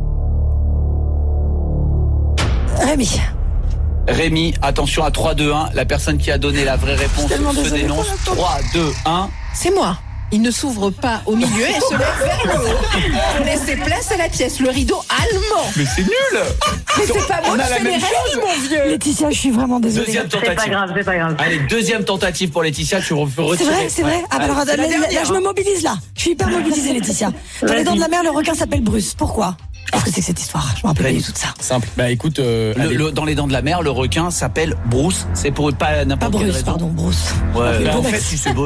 [SPEAKER 9] Rémi.
[SPEAKER 2] Rémi, attention à trois, deux, un. La personne qui a donné la vraie réponse
[SPEAKER 9] tellement
[SPEAKER 2] se
[SPEAKER 9] désolée
[SPEAKER 2] dénonce.
[SPEAKER 9] pour
[SPEAKER 2] trois, deux, un.
[SPEAKER 5] C'est moi. Il ne s'ouvre pas au milieu et se lève vers le haut pour laisser place à la pièce. Le rideau allemand.
[SPEAKER 6] Mais c'est nul.
[SPEAKER 5] Mais c'est pas moi
[SPEAKER 6] On a
[SPEAKER 5] qui
[SPEAKER 6] la
[SPEAKER 5] fais les
[SPEAKER 6] même
[SPEAKER 5] règles, mon vieux.
[SPEAKER 9] Laetitia, je suis vraiment désolée.
[SPEAKER 2] Deuxième
[SPEAKER 4] C'est pas
[SPEAKER 2] tentative.
[SPEAKER 4] grave, c'est pas grave.
[SPEAKER 2] Allez, deuxième tentative pour Laetitia, tu peux
[SPEAKER 9] C'est
[SPEAKER 2] retirer.
[SPEAKER 9] vrai, c'est vrai. Ah, bah alors,
[SPEAKER 2] Allez, c'est
[SPEAKER 9] là,
[SPEAKER 2] la
[SPEAKER 9] là, là,
[SPEAKER 2] dernière,
[SPEAKER 9] je me
[SPEAKER 2] hein.
[SPEAKER 9] mobilise là. Je suis hyper mobilisée, Laetitia. Dans les dents de la mer, le requin s'appelle Bruce. Pourquoi? Qu'est-ce que c'est que cette histoire? Je me rappelle pas
[SPEAKER 2] Rémi.
[SPEAKER 9] du tout de ça.
[SPEAKER 3] Simple. Bah écoute, euh,
[SPEAKER 2] Le-
[SPEAKER 3] allez.
[SPEAKER 2] le- dans les dents de la mer, le requin s'appelle Bruce. C'est pour pas
[SPEAKER 9] Pas
[SPEAKER 2] n'importe quelle
[SPEAKER 9] Bruce,
[SPEAKER 2] raison.
[SPEAKER 9] pardon, Bruce.
[SPEAKER 2] Ouais,
[SPEAKER 9] Bruce.
[SPEAKER 2] en fait, tu sais beau.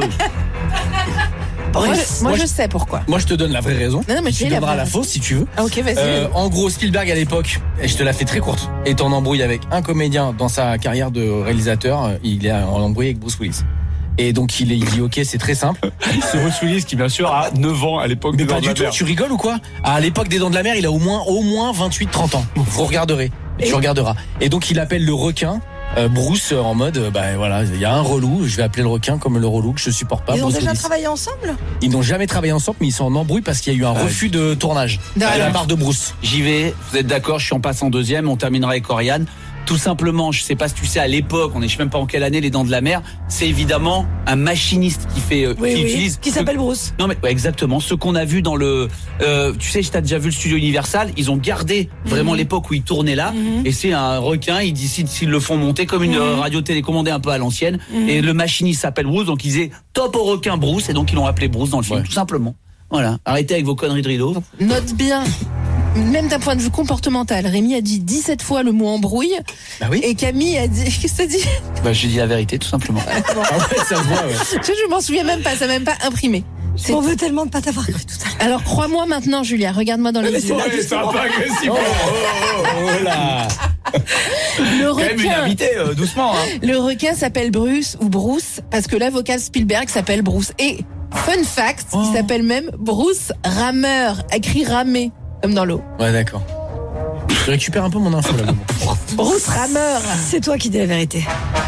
[SPEAKER 5] Moi,
[SPEAKER 9] Bruce.
[SPEAKER 5] je, moi,
[SPEAKER 3] Moi,
[SPEAKER 5] je
[SPEAKER 3] je-
[SPEAKER 5] sais pourquoi.
[SPEAKER 3] Moi, je te donne la vraie raison.
[SPEAKER 5] Non, non, mais
[SPEAKER 3] tu
[SPEAKER 5] j'ai la
[SPEAKER 3] donneras
[SPEAKER 5] vraie
[SPEAKER 3] la
[SPEAKER 5] raison.
[SPEAKER 3] fausse si tu veux.
[SPEAKER 5] Ah, ok, vas-y.
[SPEAKER 3] Euh, en gros, Spielberg à l'époque, et je te la fais très courte, est en embrouille avec un comédien dans sa carrière de réalisateur. Il est en embrouille avec Bruce Willis. Et donc il, est, il dit ok, c'est très simple.
[SPEAKER 6] C'est Bruce Willis qui, bien sûr, a neuf ans à l'époque
[SPEAKER 3] Mais
[SPEAKER 6] des
[SPEAKER 3] pas
[SPEAKER 6] Dents de
[SPEAKER 3] du
[SPEAKER 6] la
[SPEAKER 3] tout.
[SPEAKER 6] Mer.
[SPEAKER 3] Tu rigoles ou quoi? À l'époque des Dents de la Mer, il a au moins au moins vingt-huit trente ans. Vous regarderez. Tu regarderas. Et donc il appelle le requin. euh, Bruce euh, en mode, euh, bah voilà, il y a un relou, je vais appeler le requin comme le relou que je supporte pas.
[SPEAKER 9] Ils ont
[SPEAKER 3] Bruce
[SPEAKER 9] déjà
[SPEAKER 3] Willis.
[SPEAKER 9] travaillé ensemble?
[SPEAKER 3] Ils n'ont jamais travaillé ensemble, mais ils sont en embrouille parce qu'il y a eu un refus de tournage
[SPEAKER 5] Non,
[SPEAKER 3] à la
[SPEAKER 5] alors.
[SPEAKER 3] part de Bruce.
[SPEAKER 2] J'y vais, vous êtes d'accord, je suis en passe en deuxième, on terminera avec Oriane. Tout simplement, je sais pas si tu sais, à l'époque, on est je sais même pas en quelle année, les Dents de la Mer, c'est évidemment un machiniste qui fait, euh,
[SPEAKER 9] Oui,
[SPEAKER 2] qui
[SPEAKER 9] oui.
[SPEAKER 2] utilise.
[SPEAKER 9] Qui s'appelle Bruce.
[SPEAKER 2] Non mais ouais, exactement, ce qu'on a vu dans le, euh, tu sais, je t'ai déjà vu le studio Universal, ils ont gardé vraiment l'époque où ils tournaient là,
[SPEAKER 9] Mhm.
[SPEAKER 2] et c'est un requin, ils décident s'ils le font monter comme une euh, radio télécommandée un peu à l'ancienne, et le machiniste s'appelle Bruce, donc ils disaient top au requin Bruce, et donc ils l'ont appelé Bruce dans le film,
[SPEAKER 3] Ouais.
[SPEAKER 2] tout simplement. Voilà, arrêtez avec vos conneries de rideau.
[SPEAKER 5] Note bien. Même d'un point de vue comportemental, Rémi a dit dix-sept fois le mot embrouille
[SPEAKER 3] Bah oui.
[SPEAKER 5] et Camille a dit. Qu'est-ce que t'as dit?
[SPEAKER 2] Bah j'ai dit la vérité, tout simplement.
[SPEAKER 3] Ah ouais, ça se voit, ouais.
[SPEAKER 5] Tu sais, je m'en souviens même pas, ça m'a même pas imprimé.
[SPEAKER 9] On veut tellement de pas t'avoir cru tout à l'heure.
[SPEAKER 5] Alors crois-moi maintenant, Julia, regarde-moi dans les yeux.
[SPEAKER 6] Ouais, c'est un peu agressif.
[SPEAKER 3] Oh, oh, oh là.
[SPEAKER 5] Le
[SPEAKER 2] Quand même une
[SPEAKER 5] requin,
[SPEAKER 2] invitée, euh, doucement. Hein.
[SPEAKER 5] le requin s'appelle Bruce ou Bruce parce que l'avocat Spielberg s'appelle Bruce. Et fun fact,
[SPEAKER 2] Oh.
[SPEAKER 5] il s'appelle même Bruce Rameur, écrit ramé, comme dans l'eau.
[SPEAKER 3] Ouais, d'accord. Je récupère un peu mon info là. Bon.
[SPEAKER 5] Bruce Rameur.
[SPEAKER 9] C'est toi qui dis la vérité.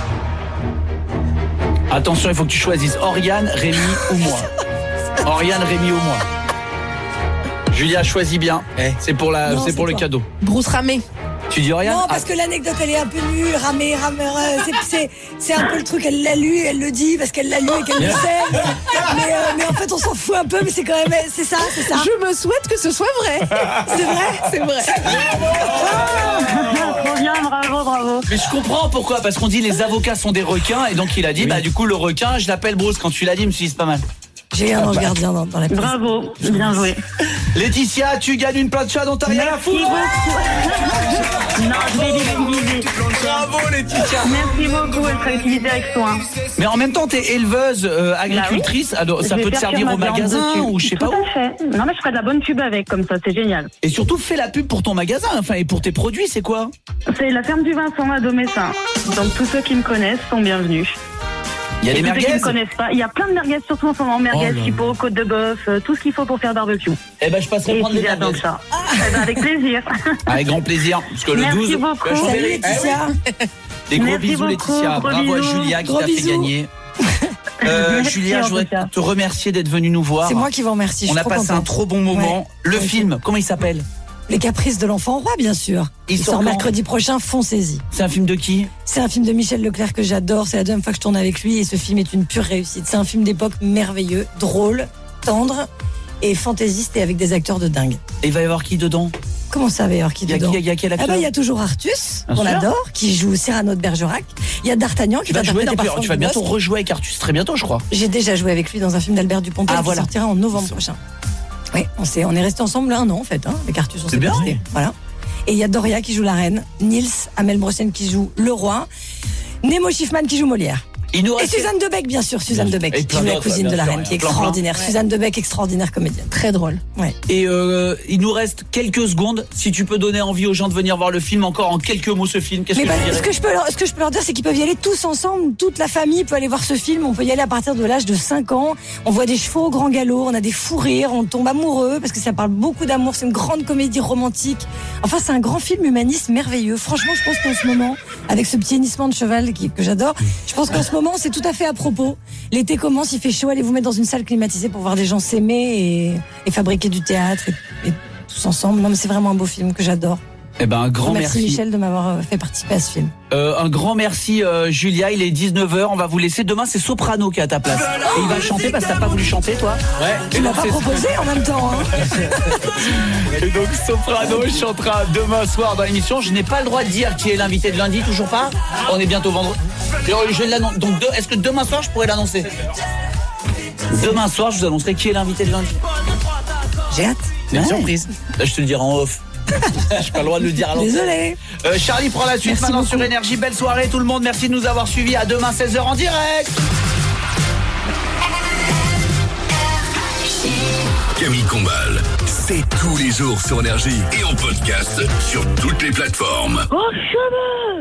[SPEAKER 2] Attention, il faut que tu choisisses Oriane, Rémi ou moi. Oriane, Rémi ou moi. Julia, choisis bien.
[SPEAKER 3] Eh.
[SPEAKER 2] C'est pour la,
[SPEAKER 9] Non,
[SPEAKER 2] c'est
[SPEAKER 9] c'est
[SPEAKER 2] pour le
[SPEAKER 9] toi.
[SPEAKER 2] cadeau.
[SPEAKER 5] Bruce Ramé.
[SPEAKER 2] Tu dis Oriane?
[SPEAKER 9] Non, parce
[SPEAKER 2] Ah,
[SPEAKER 9] que l'anecdote, elle est un peu nulle. Ramé, rameur, euh, c'est- c'est, c'est un peu le truc, elle l'a lu, elle le dit parce qu'elle l'a lu et qu'elle le sait. Mais, euh, mais en fait, on s'en fout un peu, mais c'est quand même, c'est ça, c'est ça.
[SPEAKER 5] Je me souhaite que ce soit vrai.
[SPEAKER 9] C'est vrai?
[SPEAKER 5] C'est vrai.
[SPEAKER 4] Trop bien, bravo, bravo.
[SPEAKER 2] mais je comprends pourquoi, parce qu'on dit les avocats sont des requins, et donc il a dit, bah du coup le requin, je l'appelle Bruce. Quand tu l'as dit, je me suis dit c'est pas mal.
[SPEAKER 9] J'ai un ange gardien dans, dans la pièce.
[SPEAKER 4] Bravo, bien joué.
[SPEAKER 2] Laetitia, tu gagnes une plancha dont t'as rien à
[SPEAKER 4] Merci
[SPEAKER 2] foutre.
[SPEAKER 4] beaucoup. Non, je vais l'utiliser.
[SPEAKER 2] Bravo Laetitia.
[SPEAKER 4] Merci beaucoup, elle sera utilisée avec soin.
[SPEAKER 2] Mais en même temps, t'es éleveuse, euh, agricultrice, alors, ça
[SPEAKER 4] Je vais
[SPEAKER 2] peut te
[SPEAKER 4] faire
[SPEAKER 2] servir
[SPEAKER 4] cuire
[SPEAKER 2] au
[SPEAKER 4] ma viande
[SPEAKER 2] magasin
[SPEAKER 4] dessus.
[SPEAKER 2] ou je sais pas
[SPEAKER 4] Tout
[SPEAKER 2] où.
[SPEAKER 4] à fait. Non, mais je ferai de la bonne pub avec, comme ça, c'est génial.
[SPEAKER 2] Et surtout, fais la pub pour ton magasin, enfin, et pour tes produits, c'est quoi?
[SPEAKER 4] C'est la ferme du Vincent à Domessin. Donc tous ceux qui me connaissent sont bienvenus.
[SPEAKER 2] Il y a
[SPEAKER 4] Et
[SPEAKER 2] des
[SPEAKER 4] tous ceux qui
[SPEAKER 2] merguez?
[SPEAKER 4] ne connaissent pas, il y a plein de merguez, surtout en ce moment, merguez,
[SPEAKER 3] Oh là
[SPEAKER 4] chipot, côte de bœuf, euh, tout ce qu'il faut pour faire barbecue.
[SPEAKER 2] Eh ben, je passerai
[SPEAKER 4] Et
[SPEAKER 2] prendre les
[SPEAKER 4] si j'attends
[SPEAKER 2] merguez.
[SPEAKER 4] ça. Eh ben, avec plaisir.
[SPEAKER 2] Avec grand plaisir. Parce que le
[SPEAKER 4] Merci
[SPEAKER 2] douze,
[SPEAKER 4] beaucoup.
[SPEAKER 2] je
[SPEAKER 9] Salut
[SPEAKER 2] verrai.
[SPEAKER 9] Laetitia.
[SPEAKER 2] Des gros
[SPEAKER 4] Merci
[SPEAKER 2] bisous
[SPEAKER 4] beaucoup,
[SPEAKER 2] Laetitia.
[SPEAKER 4] gros
[SPEAKER 2] Bravo à
[SPEAKER 4] bisous.
[SPEAKER 2] Julia qui
[SPEAKER 9] Gros
[SPEAKER 2] t'a fait
[SPEAKER 9] bisous.
[SPEAKER 2] gagner. Euh,
[SPEAKER 4] Merci,
[SPEAKER 2] Julia,
[SPEAKER 4] en
[SPEAKER 2] je voudrais
[SPEAKER 4] tout cas.
[SPEAKER 2] te remercier d'être venue nous voir.
[SPEAKER 9] C'est moi qui vous remercie. Je
[SPEAKER 2] On
[SPEAKER 9] suis
[SPEAKER 2] a
[SPEAKER 9] trop
[SPEAKER 2] passé un
[SPEAKER 9] contente.
[SPEAKER 2] trop bon moment.
[SPEAKER 9] Ouais.
[SPEAKER 2] Le
[SPEAKER 9] Ouais.
[SPEAKER 2] film, comment il s'appelle?
[SPEAKER 9] Les caprices de l'enfant roi, bien sûr.
[SPEAKER 2] Il
[SPEAKER 9] Il,
[SPEAKER 2] sort
[SPEAKER 9] sort
[SPEAKER 2] quand
[SPEAKER 9] mercredi prochain, foncez-y.
[SPEAKER 2] C'est un film de qui?
[SPEAKER 9] C'est un film de Michel Leclerc que j'adore. C'est la deuxième fois que je tourne avec lui et ce film est une pure réussite. C'est un film d'époque merveilleux, drôle, tendre et fantaisiste et avec des acteurs de dingue.
[SPEAKER 2] Et il va y avoir qui dedans?
[SPEAKER 9] Comment ça, d'ailleurs, qui
[SPEAKER 2] Il y a
[SPEAKER 9] dedans?
[SPEAKER 2] qui- il y a quel
[SPEAKER 9] Ah
[SPEAKER 2] acteur
[SPEAKER 9] bah, il y a toujours Artus,
[SPEAKER 2] Bien
[SPEAKER 9] qu'on
[SPEAKER 2] sûr.
[SPEAKER 9] adore, qui joue Cyrano de Bergerac. Il y a D'Artagnan, qui
[SPEAKER 2] Tu vas, jouer
[SPEAKER 9] interprété
[SPEAKER 2] dans-
[SPEAKER 9] par
[SPEAKER 2] tu
[SPEAKER 9] Franck
[SPEAKER 2] vas bientôt
[SPEAKER 9] Dubosc.
[SPEAKER 2] rejouer avec Artus très bientôt, je crois.
[SPEAKER 9] J'ai déjà joué avec lui dans un film d'Albert Dupontel
[SPEAKER 2] Ah,
[SPEAKER 9] qui
[SPEAKER 2] voilà.
[SPEAKER 9] sortira en novembre prochain. Oui, on, s'est- on est resté ensemble un an en fait, hein, avec Artus. On
[SPEAKER 2] C'est
[SPEAKER 9] s'est
[SPEAKER 2] bien.
[SPEAKER 9] quittés. Voilà. Et il y a Doria qui joue la reine, Nils Amel Brochen qui joue le roi, Nemo Schiffman qui joue Molière.
[SPEAKER 2] Il nous
[SPEAKER 9] Et
[SPEAKER 2] reste...
[SPEAKER 9] Suzanne Debec, bien sûr, Suzanne Debec,
[SPEAKER 2] Et
[SPEAKER 9] qui
[SPEAKER 2] plein
[SPEAKER 9] joue la
[SPEAKER 2] d'autres,
[SPEAKER 9] cousine
[SPEAKER 2] bien
[SPEAKER 9] de la
[SPEAKER 2] sûr,
[SPEAKER 9] reine, qui est
[SPEAKER 2] plein, plein.
[SPEAKER 9] extraordinaire.
[SPEAKER 5] Ouais.
[SPEAKER 9] Suzanne Debec, extraordinaire comédienne.
[SPEAKER 5] Très drôle.
[SPEAKER 9] Ouais.
[SPEAKER 2] Et euh, il nous reste quelques secondes. Si tu peux donner envie aux gens de venir voir le film, encore en quelques mots ce film, qu'est-ce
[SPEAKER 9] Mais
[SPEAKER 2] que
[SPEAKER 9] bah,
[SPEAKER 2] tu dirais
[SPEAKER 9] ce que je peux leur, ce que je peux leur dire, c'est qu'ils peuvent y aller tous ensemble, toute la famille peut aller voir ce film. On peut y aller à partir de l'âge de cinq ans. On voit des chevaux au grand galop, on a des fous rires, on tombe amoureux parce que ça parle beaucoup d'amour. C'est une grande comédie romantique. Enfin, c'est un grand film humaniste merveilleux. Franchement, je pense qu'en ce moment, avec ce petit hennissement de cheval qui, que j'adore, je pense qu'en ce moment, c'est tout à fait à propos. L'été commence, il fait chaud, allez vous mettre dans une salle climatisée pour voir des gens s'aimer et, et fabriquer du théâtre et, et tous ensemble. Non, mais c'est vraiment un beau film que j'adore.
[SPEAKER 2] Eh ben, un grand
[SPEAKER 9] merci,
[SPEAKER 2] merci.
[SPEAKER 9] Michel de m'avoir euh, fait participer à ce film.
[SPEAKER 2] Euh, un grand merci euh, Julia, il est dix-neuf heures, on va vous laisser. Demain c'est Soprano qui est à ta place. Et il va chanter parce que t'as pas voulu chanter toi.
[SPEAKER 6] Ouais.
[SPEAKER 9] Tu m'as pas proposé en même temps. Hein.
[SPEAKER 2] Et donc Soprano chantera demain soir dans l'émission. Je n'ai pas le droit de dire qui est l'invité de lundi, toujours pas. On est bientôt vendredi. Je l'annonce. Donc de- est-ce que demain soir je pourrais l'annoncer? Demain soir je vous annoncerai qui est l'invité de lundi.
[SPEAKER 9] J'ai hâte.
[SPEAKER 2] C'est une
[SPEAKER 3] Ouais.
[SPEAKER 2] surprise. Là je te le dirai en off. J'ai pas le droit de le dire à l'antenne.
[SPEAKER 9] Désolé.
[SPEAKER 2] Euh, Charlie prend la suite
[SPEAKER 9] Merci
[SPEAKER 2] maintenant
[SPEAKER 9] beaucoup.
[SPEAKER 2] sur Énergie. Belle soirée tout le monde. Merci de nous avoir suivis. À demain seize heures en direct.
[SPEAKER 1] Camille Combal, c'est tous les jours sur Énergie et en podcast sur toutes les plateformes.
[SPEAKER 4] Oh, cheveux!